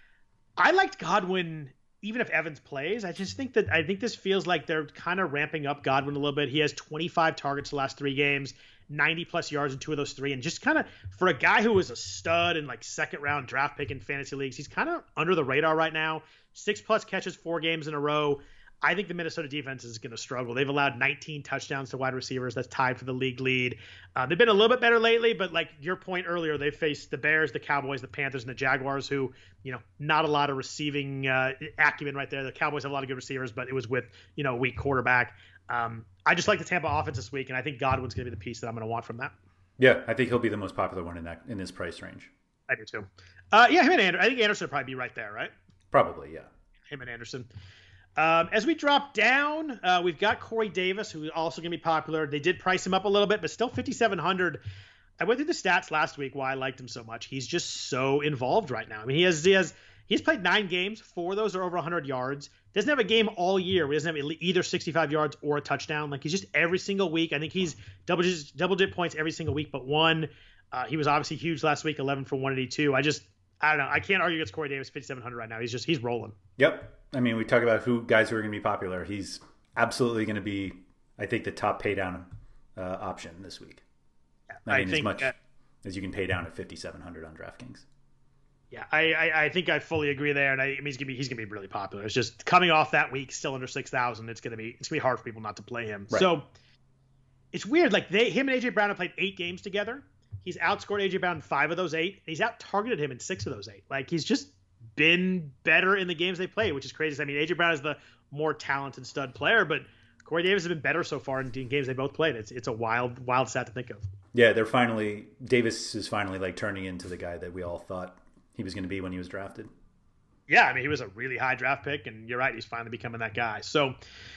I liked Godwin even if Evans plays. I just think that I think this feels like they're kind of ramping up Godwin a little bit. He has twenty-five targets the last three games, ninety plus yards in two of those three. And just kind of for a guy who was a stud and like second round draft pick in fantasy leagues, he's kind of under the radar right now. Six plus catches, four games in a row. I think the Minnesota defense is going to struggle. They've allowed nineteen touchdowns to wide receivers. That's tied for the league lead. Uh, they've been a little bit better lately, but like your point earlier, they faced the Bears, the Cowboys, the Panthers, and the Jaguars, who, you know, not a lot of receiving uh, acumen right there. The Cowboys have a lot of good receivers, but it was with, you know, a weak quarterback. Um, I just like the Tampa offense this week, and I think Godwin's going to be the piece that I'm going to want from that. Yeah, I think he'll be the most popular one in that in this price range. I do too. Uh, yeah, him and Anderson. I think Anderson would probably be right there, right? Probably, yeah. Him and Anderson. Um, as we drop down, uh, we've got Corey Davis, who's also going to be popular. They did price him up a little bit, but still fifty-seven hundred. I went through the stats last week why I liked him so much. He's just so involved right now. I mean, he has he has he's played nine games. Four of those are over one hundred yards. Doesn't have a game all year where he doesn't have either sixty-five yards or a touchdown. Like, he's just every single week. I think he's double digit, double digit points every single week but one. Uh, he was obviously huge last week, eleven for one eighty-two. I just I don't know. I can't argue against Corey Davis, fifty-seven hundred right now. He's just he's rolling. Yep. I mean, we talk about who guys who are going to be popular. He's absolutely going to be, I think, the top pay down uh, option this week. I, I mean, think, as much uh, as you can pay down at fifty-seven hundred on DraftKings. Yeah, I, I, I think I fully agree there, and I, I mean, he's gonna be he's gonna be really popular. It's just coming off that week, still under six thousand. It's gonna be it's gonna be hard for people not to play him. Right. So it's weird. Like they, him and A J Brown have played eight games together. He's outscored A J Brown in five of those eight. And he's out targeted him in six of those eight. Like, he's just been better in the games they play, which is crazy. I mean, A J Brown is the more talented stud player, but Corey Davis has been better so far in games they both played. It's it's a wild, wild stat to think of. Yeah, they're finally Davis is finally like turning into the guy that we all thought he was going to be when he was drafted. Yeah, I mean, he was a really high draft pick, and you're right, he's finally becoming that guy. So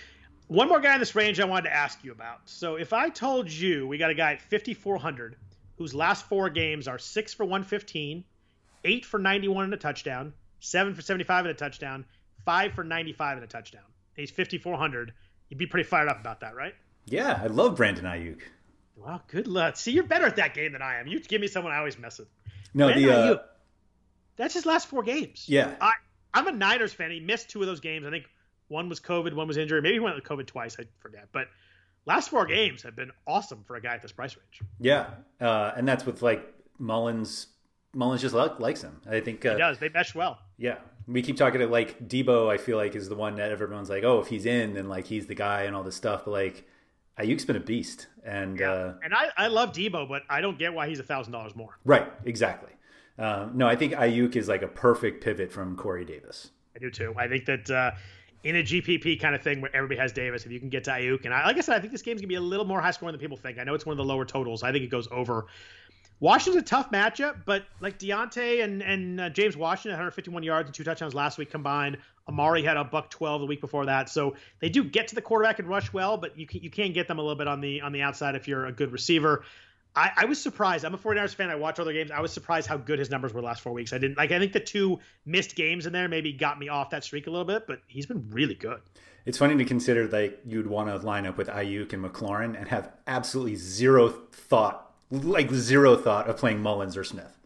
one more guy in this range I wanted to ask you about. So if I told you we got a guy at fifty-four hundred whose last four games are six for one fifteen, eight for ninety-one and a touchdown, seven for seventy-five and a touchdown, five for ninety-five and a touchdown. He's fifty-four hundred. You'd be pretty fired up about that, right? Yeah, I love Brandon Ayuk. Well, good luck. See, you're better at that game than I am. You give me someone I always mess with. No, Brandon the uh, Ayuk, that's his last four games. Yeah. I, I'm a Niners fan. He missed two of those games. I think one was COVID, one was injury. Maybe he went with COVID twice. I forget. But last four games have been awesome for a guy at this price range. Yeah, uh, and that's with like Mullins. Mullins just likes him. I think uh, he does. They mesh well. Yeah, we keep talking to like Debo. I feel like is the one that everyone's like, oh, if he's in, then like he's the guy and all this stuff. But like Ayuk's been a beast, and yeah. uh, and I, I love Debo, but I don't get why he's a thousand dollars more. Right, exactly. Um, no, I think Ayuk is like a perfect pivot from Corey Davis. I do too. I think that uh, in a G P P kind of thing where everybody has Davis, if you can get to Ayuk, and I, like I said, I think this game's gonna be a little more high scoring than people think. I know it's one of the lower totals. I think it goes over. Washington's a tough matchup, but like Deontay and and uh, James Washington had one fifty-one yards and two touchdowns last week combined. Amari had a buck twelve the week before that, so they do get to the quarterback and rush well, but you can, you can get them a little bit on the on the outside if you're a good receiver. I, I was surprised. I'm a 49ers fan. I watch other games. I was surprised how good his numbers were the last four weeks. I didn't like. I think the two missed games in there maybe got me off that streak a little bit, but he's been really good. It's funny to consider that you'd want to line up with Ayuk and McLaurin and have absolutely zero thought, like zero thought of playing Mullins or Smith.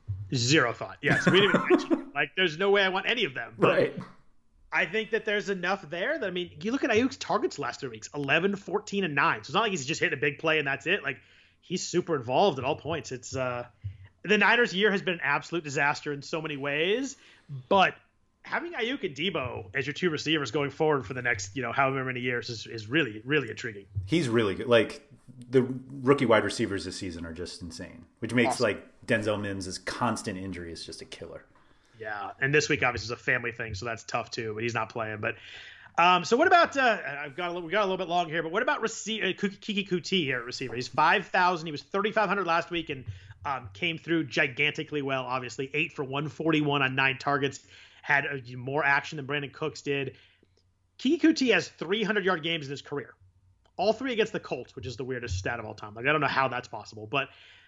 Zero thought. Yes, we didn't even mention it. Like, there's no way I want any of them. But right. I think that there's enough there that, I mean, you look at Ayuk's targets last three weeks, eleven, fourteen, and nine. So it's not like he's just hitting a big play and that's it. Like, he's super involved at all points. It's uh, the Niners' year has been an absolute disaster in so many ways, but having Ayuk and Debo as your two receivers going forward for the next, you know, however many years is, is really, really intriguing. He's really good. Like, the rookie wide receivers this season are just insane, which makes awesome. Like Denzel Mims' constant injury is just a killer. Yeah, and this week obviously is a family thing, so that's tough too. But he's not playing. But um, so what about? Uh, I've got a little, we got a little bit long here, but what about receiver uh, Kiki Kuti here at receiver? He's five thousand. He was thirty-five hundred last week and um, came through gigantically well. Obviously, eight for one forty-one on nine targets, had uh, more action than Brandon Cooks did. Kiki Kuti has three hundred yard games in his career, all three against the Colts, which is the weirdest stat of all time. Like, I don't know how that's possible, but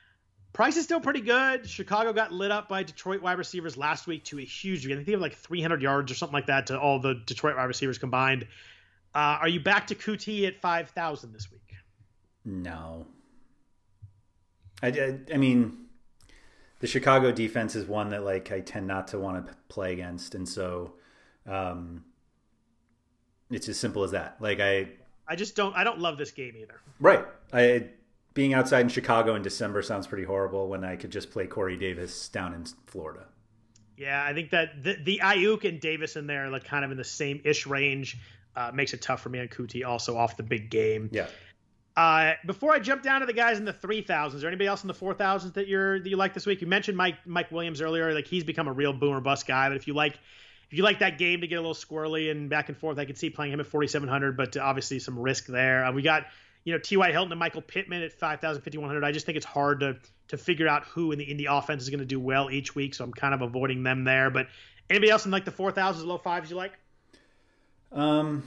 Price is still pretty good. Chicago got lit up by Detroit wide receivers last week to a huge degree. I think they have like three hundred yards or something like that to all the Detroit wide receivers combined. Uh, are you back to Kuti at five thousand this week? No. I, I, I mean, the Chicago defense is one that like I tend not to want to play against. And so um, it's as simple as that. Like I, I just don't, I don't love this game either. Right. I, being outside in Chicago in December sounds pretty horrible when I could just play Corey Davis down in Florida. Yeah, I think that the, the Ayuk and Davis in there, like kind of in the same ish range, uh, makes it tough for me on Kuti also off the big game. Yeah. Uh, before I jump down to the guys in the three thousands, is there anybody else in the four thousands that you're that you like this week? You mentioned Mike Mike Williams earlier, like he's become a real boomer bust guy. But if you like if you like that game to get a little squirrely and back and forth, I could see playing him at forty-seven hundred, but obviously some risk there. Uh, we got you know T Y Hilton and Michael Pittman at five thousand, fifty-one hundred. I just think it's hard to to figure out who in the in the offense is going to do well each week, so I'm kind of avoiding them there. But anybody else in like the four thousands, low fives you like? Um.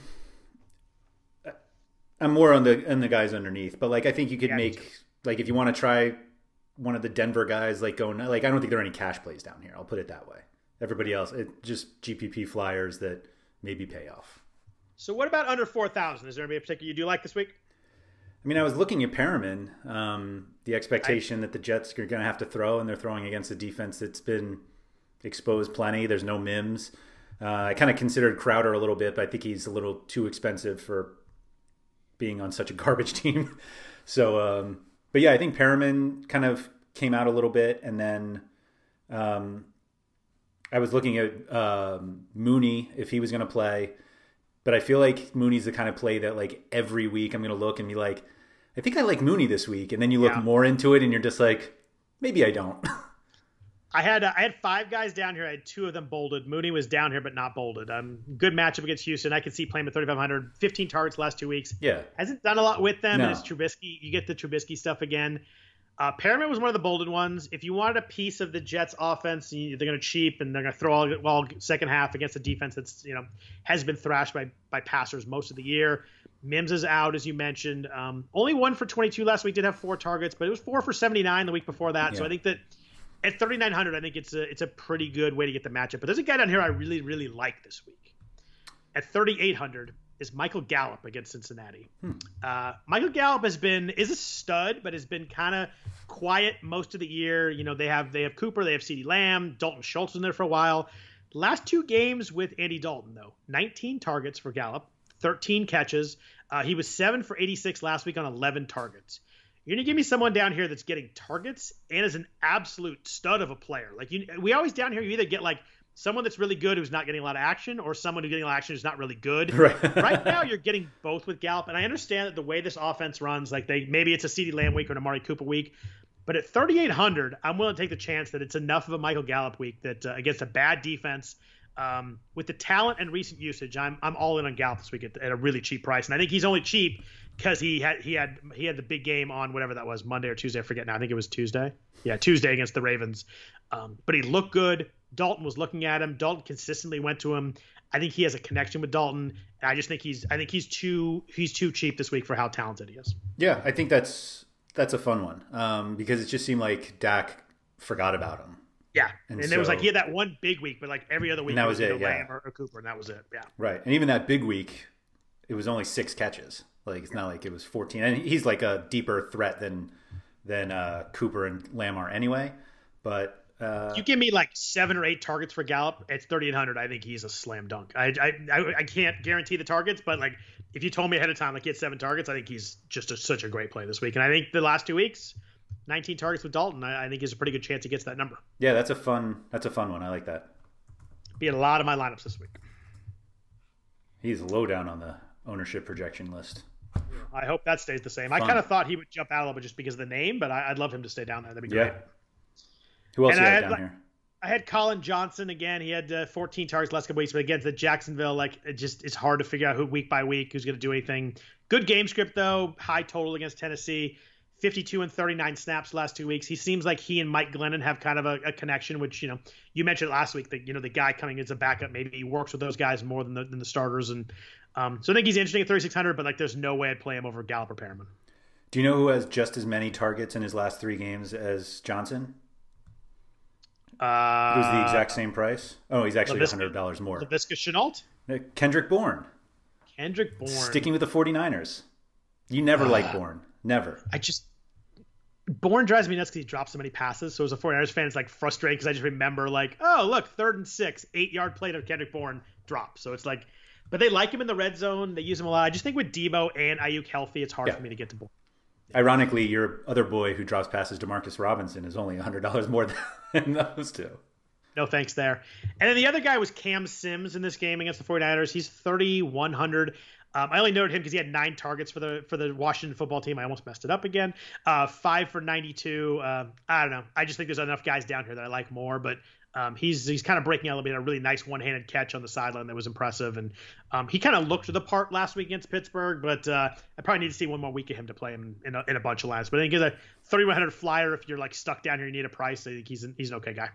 I'm more on the on the guys underneath, but like I think you could yeah, make like if you want to try one of the Denver guys like going like I don't think there are any cash plays down here. I'll put it that way. Everybody else, it just G P P flyers that maybe pay off. So what about under four thousand? Is there anybody in particular you do like this week? I mean, I was looking at Perriman. Um, the expectation I, that the Jets are going to have to throw, and they're throwing against a defense that's been exposed plenty. There's no Mims. Uh, I kind of considered Crowder a little bit, but I think he's a little too expensive for being on such a garbage team. So, um, but yeah, I think Perriman kind of came out a little bit. And then um, I was looking at um, Mooney, if he was going to play. But I feel like Mooney's the kind of play that like every week I'm going to look and be like, I think I like Mooney this week. And then you look yeah. more into it and you're just like, maybe I don't. I had uh, I had five guys down here. I had two of them bolded. Mooney was down here, but not bolded. Um, good matchup against Houston. I could see playing at thirty-five hundred, fifteen targets last two weeks. Yeah. Hasn't done a lot with them. No. And it's Trubisky. You get the Trubisky stuff again. Uh, Perriman was one of the bolded ones. If you wanted a piece of the Jets offense, you, they're going to cheap and they're going to throw all well second half against a defense that's, you know, has been thrashed by, by passers most of the year. Mims is out, as you mentioned. Um, only one for twenty-two last week, did have four targets, but it was four for seventy-nine the week before that. Yeah. So I think that at thirty-nine hundred, I think it's a it's a pretty good way to get the matchup. But there's a guy down here I really, really like this week. At thirty-eight hundred is Michael Gallup against Cincinnati. Hmm. Uh, Michael Gallup has been is a stud, but has been kind of quiet most of the year. You know, they have they have Cooper, they have CeeDee Lamb, Dalton Schultz was in there for a while. Last two games with Andy Dalton, though, nineteen targets for Gallup, thirteen catches. Uh, he was seven for eighty-six last week on eleven targets. You're going to give me someone down here that's getting targets and is an absolute stud of a player. Like you, we always down here, you either get like someone that's really good who's not getting a lot of action or someone who's getting a lot of action who's not really good. Right. Right now, you're getting both with Gallup. And I understand that the way this offense runs, like they maybe it's a CeeDee Lamb week or an Amari Cooper week. But at thirty-eight hundred, I'm willing to take the chance that it's enough of a Michael Gallup week that uh, against a bad defense, um, with the talent and recent usage, I'm I'm all in on Gallup this week at, at a really cheap price. And I think he's only cheap because he had he had he had the big game on whatever that was, Monday or Tuesday, I forget now. I think it was Tuesday. Yeah, Tuesday against the Ravens. Um, but he looked good. Dalton was looking at him. Dalton consistently went to him. I think he has a connection with Dalton. And I just think he's I think he's too he's too cheap this week for how talented he is. Yeah, I think that's that's a fun one um, because it just seemed like Dak forgot about him. Yeah, and, and so, it was like he had that one one big week, but like every other week, that was, was it, it, yeah. Lamb or, or Cooper, and that was it. Yeah, right. And even that big week, it was only six catches. Like it's not like it was fourteen. And he's like a deeper threat than than uh, Cooper and Lamb are anyway. But uh, you give me like seven or eight targets for Gallup at thirty-eight hundred, I think he's a slam dunk. I I I can't guarantee the targets, but like if you told me ahead of time like he had seven targets, I think he's just a, such a great play this week. And I think the last two weeks, nineteen targets with Dalton, I, I think is a pretty good chance he gets that number. Yeah, that's a fun that's a fun one. I like that. Be in a lot of my lineups this week. He's low down on the ownership projection list. I hope that stays the same. Fun. I kind of thought he would jump out a little bit just because of the name, but I, I'd love him to stay down there. That'd be great. Yeah. Who else and you I had had, down like, here? I had Colin Johnson again. He had uh, fourteen targets last couple weeks, but against the Jacksonville, like it just it's hard to figure out who week by week who's going to do anything. Good game script though. High total against Tennessee. fifty-two and thirty-nine snaps last two weeks. He seems like he and Mike Glennon have kind of a, a connection, which, you know, you mentioned last week that, you know, the guy coming as a backup, maybe he works with those guys more than the, than the starters. And um, so I think he's interesting at thirty-six hundred, but like there's no way I'd play him over Gallup or Perriman. Do you know who has just as many targets in his last three games as Johnson? Uh, it was the exact same price. Oh, he's actually Laviska, one hundred dollars more. Laviska Shenault? Kendrick Bourne. Kendrick Bourne. Sticking with the 49ers. You never uh, like Bourne. Never. I just... Bourne drives me nuts because he drops so many passes. So as a 49ers fan, it's like frustrating because I just remember like, oh, look, third and six, eight-yard play to Kendrick Bourne drop. So it's like... But they like him in the red zone. They use him a lot. I just think with Debo and Ayuk healthy, it's hard yeah. for me to get to Bourne. Ironically, your other boy who drops passes to Demarcus Robinson is only one hundred dollars more than those two. No thanks there. And then the other guy was Cam Sims in this game against the 49ers. He's thirty-one hundred. Um, I only noted him because he had nine targets for the for the Washington football team. I almost messed it up again. Uh, five for ninety-two. Uh, I don't know. I just think there's enough guys down here that I like more. But um, he's he's kind of breaking out a little bit. A really nice one-handed catch on the sideline that was impressive. And um, he kind of looked the part last week against Pittsburgh. But uh, I probably need to see one more week of him to play him in a, in a bunch of lines. But I think he's a thirty-one hundred flyer. If you're like stuck down here, you need a price. I think he's an, he's an okay guy.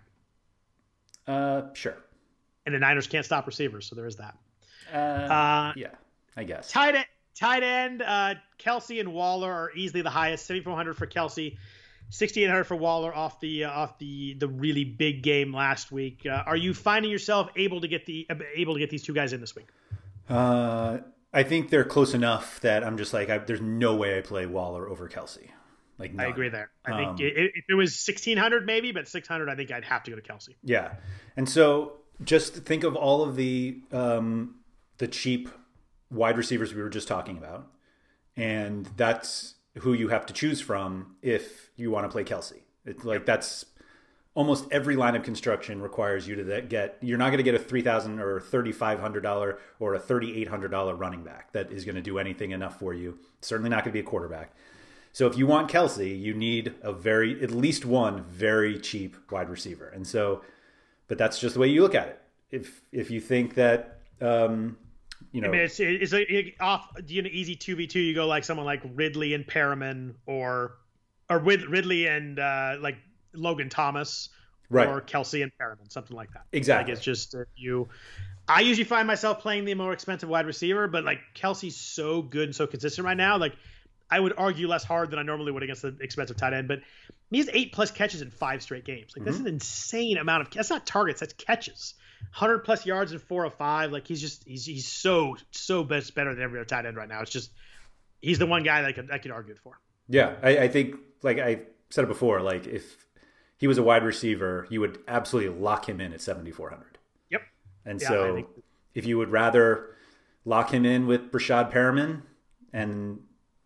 Uh, sure. And the Niners can't stop receivers, so there is that. Uh, uh yeah, I guess. Tight end, tight end uh, Kelsey and Waller are easily the highest. seventy-four hundred for Kelsey, sixty-eight hundred for Waller off the uh, off the the really big game last week. Uh, are you finding yourself able to get the able to get these two guys in this week? Uh, I think they're close enough that I'm just like, I, there's no way I play Waller over Kelsey. Like none. I agree there. I um, think it, if it was sixteen hundred maybe, but six hundred, I think I'd have to go to Kelsey. Yeah, and so just think of all of the um, the cheap wide receivers we were just talking about, and that's who you have to choose from if you want to play Kelsey. It's like that's almost every line of construction requires you to get. You're not going to get a three thousand or thirty five hundred dollar or a thirty eight hundred dollar running back that is going to do anything enough for you. Certainly not going to be a quarterback. So if you want Kelsey, you need a very, at least one very cheap wide receiver. And so, but that's just the way you look at it. If if you think that, um, you know, I mean, it's it's a, off. You know, easy two v two. You go like someone like Ridley and Perriman, or or with Ridley and uh, like Logan Thomas, right. or Kelsey and Perriman, something like that. Exactly. Like it's just uh, you. I usually find myself playing the more expensive wide receiver, but like Kelsey's so good and so consistent right now, like. I would argue less hard than I normally would against the expensive tight end, but he has eight plus catches in five straight games. Like mm-hmm. that's an insane amount of. That's not targets, that's catches. one hundred plus yards in four of five. Like he's just he's he's so so best better than every other tight end right now. It's just he's the one guy that I could I could argue it for. Yeah, I, I think like I said it before. Like if he was a wide receiver, you would absolutely lock him in at seventy-four hundred. Yep. And yeah, so think... if you would rather lock him in with Brashad Perriman and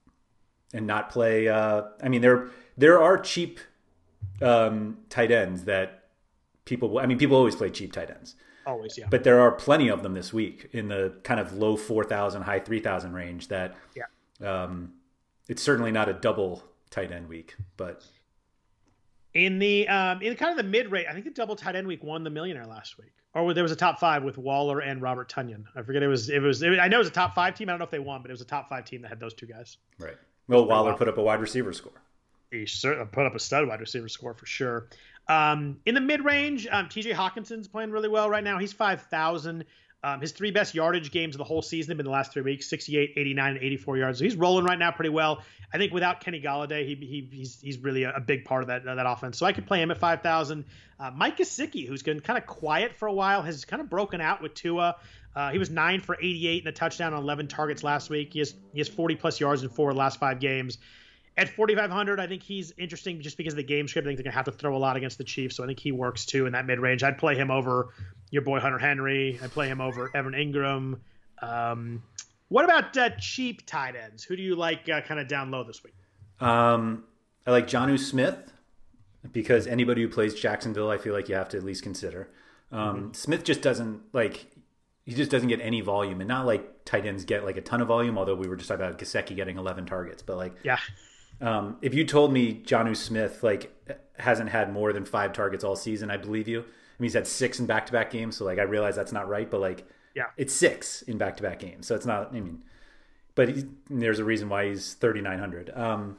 and not play. Uh, I mean, there there are cheap um, tight ends that people. I mean, people always play cheap tight ends. Always, yeah. But there are plenty of them this week in the kind of low four thousand, high three thousand range. That yeah. Um, it's certainly not a double tight end week, but in the um, in kind of the mid rate, I think the double tight end week won the millionaire last week. Or there was a top five with Waller and Robert Tonyan. I forget it was. It was. It, I know it was a top five team. I don't know if they won, but it was a top five team that had those two guys. Right. Well, Waller put up a wide receiver score. He certainly put up a stud wide receiver score for sure. Um, in the mid-range, um, T J Hawkinson's playing really well right now. He's five thousand. Um, his three best yardage games of the whole season have been the last three weeks, sixty-eight, eighty-nine, and eighty-four yards. So he's rolling right now pretty well. I think without Kenny Golladay, he, he he's he's really a, a big part of that that offense. So I could play him at five thousand. Uh, Mike Gesicki, who's been kind of quiet for a while, has kind of broken out with Tua. Uh, he was nine for eighty-eight and a touchdown on eleven targets last week. He has he has forty plus yards in four of the last five games. At forty-five hundred, I think he's interesting just because of the game script. I think they're going to have to throw a lot against the Chiefs, so I think he works too in that mid-range. I'd play him over your boy Hunter Henry. I'd play him over Evan Ingram. Um, what about uh, cheap tight ends? Who do you like uh, kind of down low this week? Um, I like Jonnu Smith because anybody who plays Jacksonville, I feel like you have to at least consider. Um, mm-hmm. Smith just doesn't like he just doesn't get any volume, and not like tight ends get like a ton of volume. Although we were just talking about Gesicki getting eleven targets, but like yeah. Um, if you told me Jonnu Smith like hasn't had more than five targets all season, I believe you. I mean, he's had six in back-to-back games, so like I realize that's not right, but like yeah, it's six in back-to-back games, so it's not. I mean, but he's, there's a reason why he's thirty-nine hundred. Um,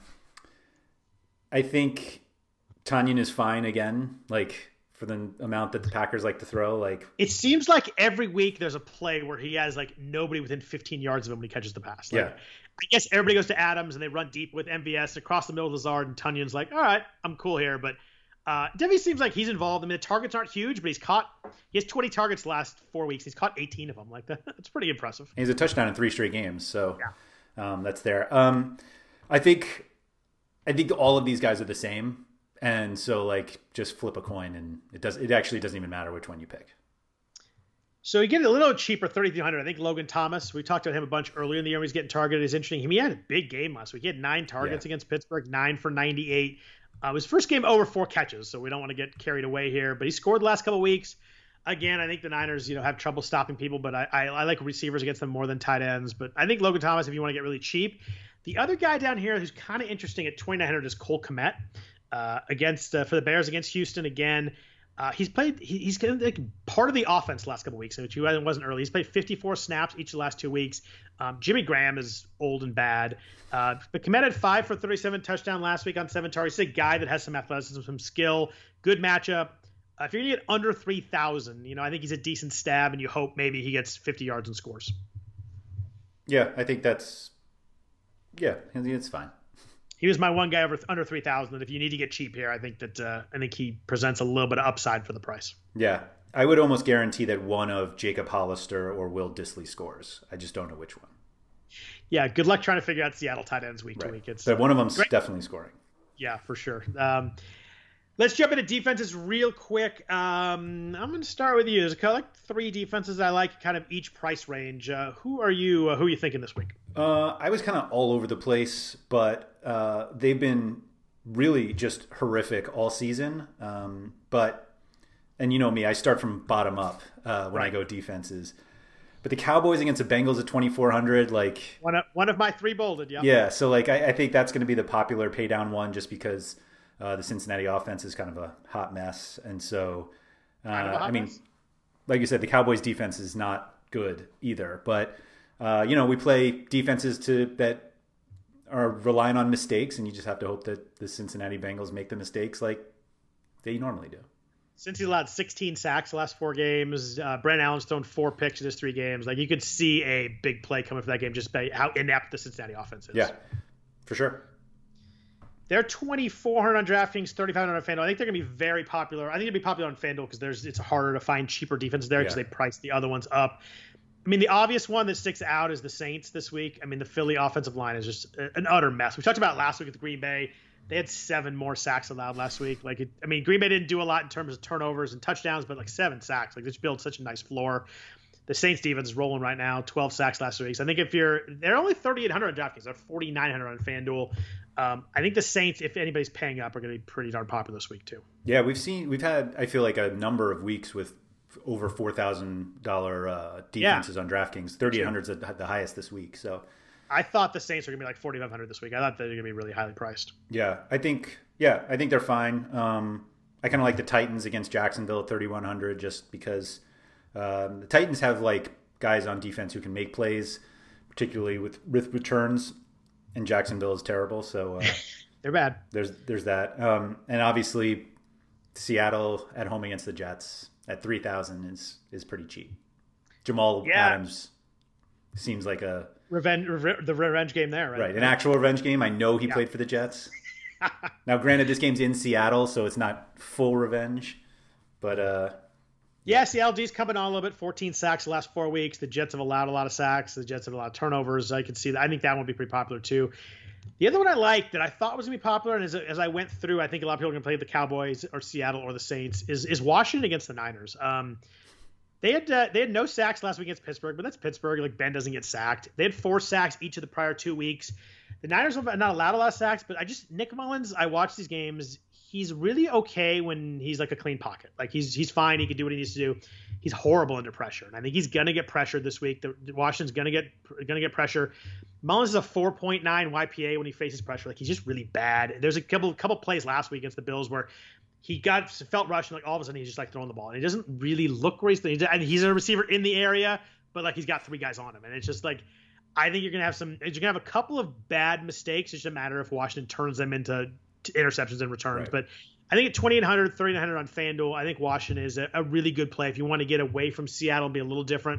I think Tonyan is fine again, like for the amount that the Packers like to throw. Like it seems like every week there's a play where he has like nobody within fifteen yards of him when he catches the pass. Like, yeah. I guess everybody goes to Adams and they run deep with M V S across the middle of Lazard, and Tunyon's like, all right, I'm cool here. But uh, Devy seems like he's involved. I mean, the targets aren't huge, but he's caught. He has twenty targets the last four weeks. He's caught eighteen of them. Like that, that's pretty impressive. He's a touchdown in three straight games, so yeah. um, that's there. Um, I think, I think all of these guys are the same, and so like just flip a coin, and it does. It actually doesn't even matter which one you pick. So you get a little cheaper, thirty-three hundred. I think Logan Thomas, we talked about him a bunch earlier in the year when he's getting targeted, is interesting. He had a big game last week. He had nine targets yeah. against Pittsburgh, nine for ninety-eight. Uh, his first game over four catches, so we don't want to get carried away here. But he scored the last couple of weeks. Again, I think the Niners, you know, have trouble stopping people, but I, I, I like receivers against them more than tight ends. But I think Logan Thomas, if you want to get really cheap. The other guy down here who's kind of interesting at twenty-nine hundred is Cole Kmet uh, against uh, for the Bears against Houston again. Uh, he's played. He, he's kind of like part of the offense the last couple of weeks, which he wasn't early. He's played fifty-four snaps each of the last two weeks. Um, Jimmy Graham is old and bad, uh, but Kmet had five for thirty-seven touchdown last week on seven targets. He's a guy that has some athleticism, some skill, good matchup. Uh, if you're gonna get under three thousand, you know I think he's a decent stab, and you hope maybe he gets fifty yards and scores. Yeah, I think that's yeah, I think it's fine. He was my one guy over under three thousand. And if you need to get cheap here, I think that uh, I think he presents a little bit of upside for the price. Yeah, I would almost guarantee that one of Jacob Hollister or Will Dissly scores. I just don't know which one. Yeah, good luck trying to figure out Seattle tight ends week right. to week. It's but one of them's great. Definitely scoring. Yeah, for sure. Um, let's jump into defenses real quick. Um, I'm going to start with you. There's kind of like three defenses I like, kind of each price range. Uh, who are you? Uh, who are you thinking this week? Uh, I was kind of all over the place, but uh, they've been really just horrific all season. Um, but, and you know me, I start from bottom up uh, when right. I go defenses. But the Cowboys against the Bengals at twenty-four hundred, like one of one of my three bolded, yeah. Yeah, so like I, I think that's going to be the popular pay down one, just because uh, the Cincinnati offense is kind of a hot mess, and so uh, kind of I mean, mess? Like you said, the Cowboys defense is not good either, but. Uh, you know, we play defenses to that are relying on mistakes, and you just have to hope that the Cincinnati Bengals make the mistakes like they normally do. Since he allowed sixteen sacks the last four games, uh, Brent Allen's thrown four picks in his three games. Like you could see a big play coming for that game just by how inept the Cincinnati offense is. Yeah, for sure. They're twenty-four hundred on DraftKings, thirty-five hundred on FanDuel. I think they're going to be very popular. I think it'll be popular on FanDuel because there's it's harder to find cheaper defenses there because yeah. they price the other ones up. I mean, the obvious one that sticks out is the Saints this week. I mean, the Philly offensive line is just an utter mess. We talked about it last week with Green Bay. They had seven more sacks allowed last week. Like, it, I mean, Green Bay didn't do a lot in terms of turnovers and touchdowns, but like seven sacks. Like, this builds such a nice floor. The Saints defense is rolling right now, twelve sacks last week. So I think if you're – they're only thirty-eight hundred on DraftKings. They're forty-nine hundred on FanDuel. Um, I think the Saints, if anybody's paying up, are going to be pretty darn popular this week too. Yeah, we've seen – we've had, I feel like, a number of weeks with – over four thousand dollars uh, defenses yeah. on DraftKings. thirty-eight hundred is the highest this week. So I thought the Saints were going to be like forty-five hundred this week. I thought they were going to be really highly priced. Yeah, I think yeah, I think they're fine. Um, I kind of like the Titans against Jacksonville at thirty-one hundred just because um, the Titans have like guys on defense who can make plays, particularly with, with returns, and Jacksonville is terrible. So uh, they're bad. There's there's that. Um, and obviously Seattle at home against the Jets at three thousand is is pretty cheap. Jamal yeah. Adams seems like a revenge, re- the revenge game there, right? Right, an actual revenge game. I know he yeah. played for the Jets. Now, granted, this game's in Seattle, so it's not full revenge, but uh, yeah, Seattle D's coming on a little bit. fourteen sacks the last four weeks. The Jets have allowed a lot of sacks. The Jets have allowed turnovers. I can see that. I think that one will be pretty popular too. The other one I like that I thought was going to be popular, and as, as I went through, I think a lot of people are going to play the Cowboys or Seattle or the Saints, is is Washington against the Niners. Um, they had uh, they had no sacks last week against Pittsburgh, but that's Pittsburgh. Like, Ben doesn't get sacked. They had four sacks each of the prior two weeks. The Niners have not allowed a lot of sacks, but I just Nick Mullins, I watch these games. He's really okay when he's like a clean pocket. Like he's he's fine. He can do what he needs to do. He's horrible under pressure, and I think he's gonna get pressured this week. The, Washington's gonna get gonna get pressure. Mullins is a four point nine Y P A when he faces pressure. Like he's just really bad. There's a couple couple plays last week against the Bills where he got felt rushed, and like all of a sudden he's just like throwing the ball, and he doesn't really look where he's. And he's a receiver in the area, but like he's got three guys on him, and it's just like. I think you're gonna have some. You're gonna have a couple of bad mistakes. It's just a matter if Washington turns them into interceptions and returns. Right. But I think at twenty-eight hundred, thirty-nine hundred on FanDuel, I think Washington is a, a really good play if you want to get away from Seattle and be a little different.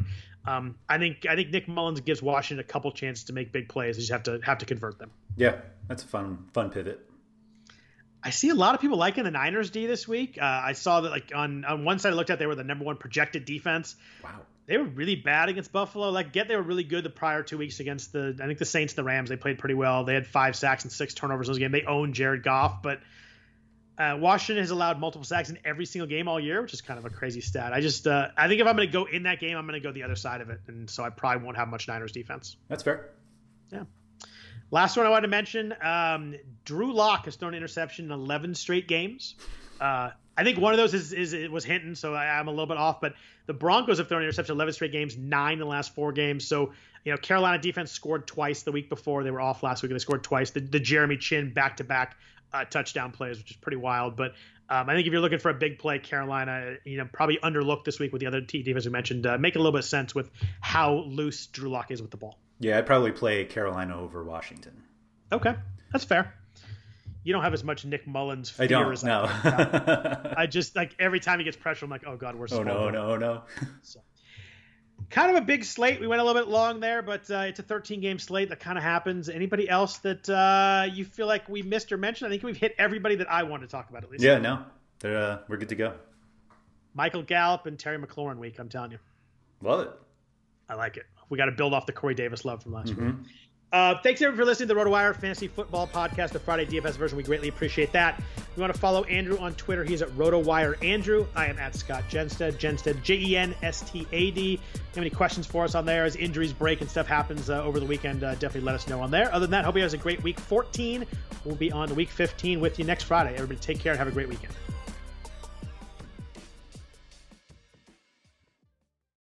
Um, I think I think Nick Mullins gives Washington a couple chances to make big plays. They just have to have to convert them. Yeah, that's a fun fun pivot. I see a lot of people liking the Niners D this week. Uh, I saw that like on, on one side I looked at, they were the number one projected defense. Wow. They were really bad against Buffalo. Like, get they were really good the prior two weeks against the, I think the Saints and the Rams. They played pretty well. They had five sacks and six turnovers in those games. They owned Jared Goff, but uh, Washington has allowed multiple sacks in every single game all year, which is kind of a crazy stat. I just, uh, I think if I'm going to go in that game, I'm going to go the other side of it, and so I probably won't have much Niners defense. That's fair. Yeah. Last one I wanted to mention, um, Drew Lock has thrown an interception in eleven straight games. Uh, I think one of those is, is it was Hinton, so I, I'm a little bit off. But the Broncos have thrown an interception eleven straight games, nine in the last four games. So, you know, Carolina defense scored twice the week before. They were off last week, and they scored twice. The, the Jeremy Chin back-to-back uh, touchdown plays, which is pretty wild. But um, I think if you're looking for a big play, Carolina, you know, probably underlooked this week with the other T defense we mentioned. Uh, make a little bit of sense with how loose Drew Lock is with the ball. Yeah, I'd probably play Carolina over Washington. Okay, that's fair. You don't have as much Nick Mullins fear I don't, as no. I I just, like, every time he gets pressure, I'm like, oh, God, we're Oh, no, no, no. So, kind of a big slate. We went a little bit long there, but uh, it's a thirteen-game slate. That kind of happens. Anybody else that uh, you feel like we missed or mentioned? I think we've hit everybody that I wanted to talk about, at least. Yeah, no. They're, uh, we're good to go. Michael Gallup and Terry McLaurin week, I'm telling you. Love it. I like it. We got to build off the Corey Davis love from last Mm-hmm. week. Uh, thanks everyone for listening to the RotoWire Fantasy Football Podcast, the Friday D F S version. We greatly appreciate that. We want to follow Andrew on Twitter. He's at RotoWire Andrew. I am at Scott Genstad. Genstad, J E N S T A D. If you have any questions for us on there as injuries break and stuff happens uh, over the weekend, uh, definitely let us know on there. Other than that, hope you guys have a great week fourteen. We'll be on week fifteen with you next Friday. Everybody take care and have a great weekend.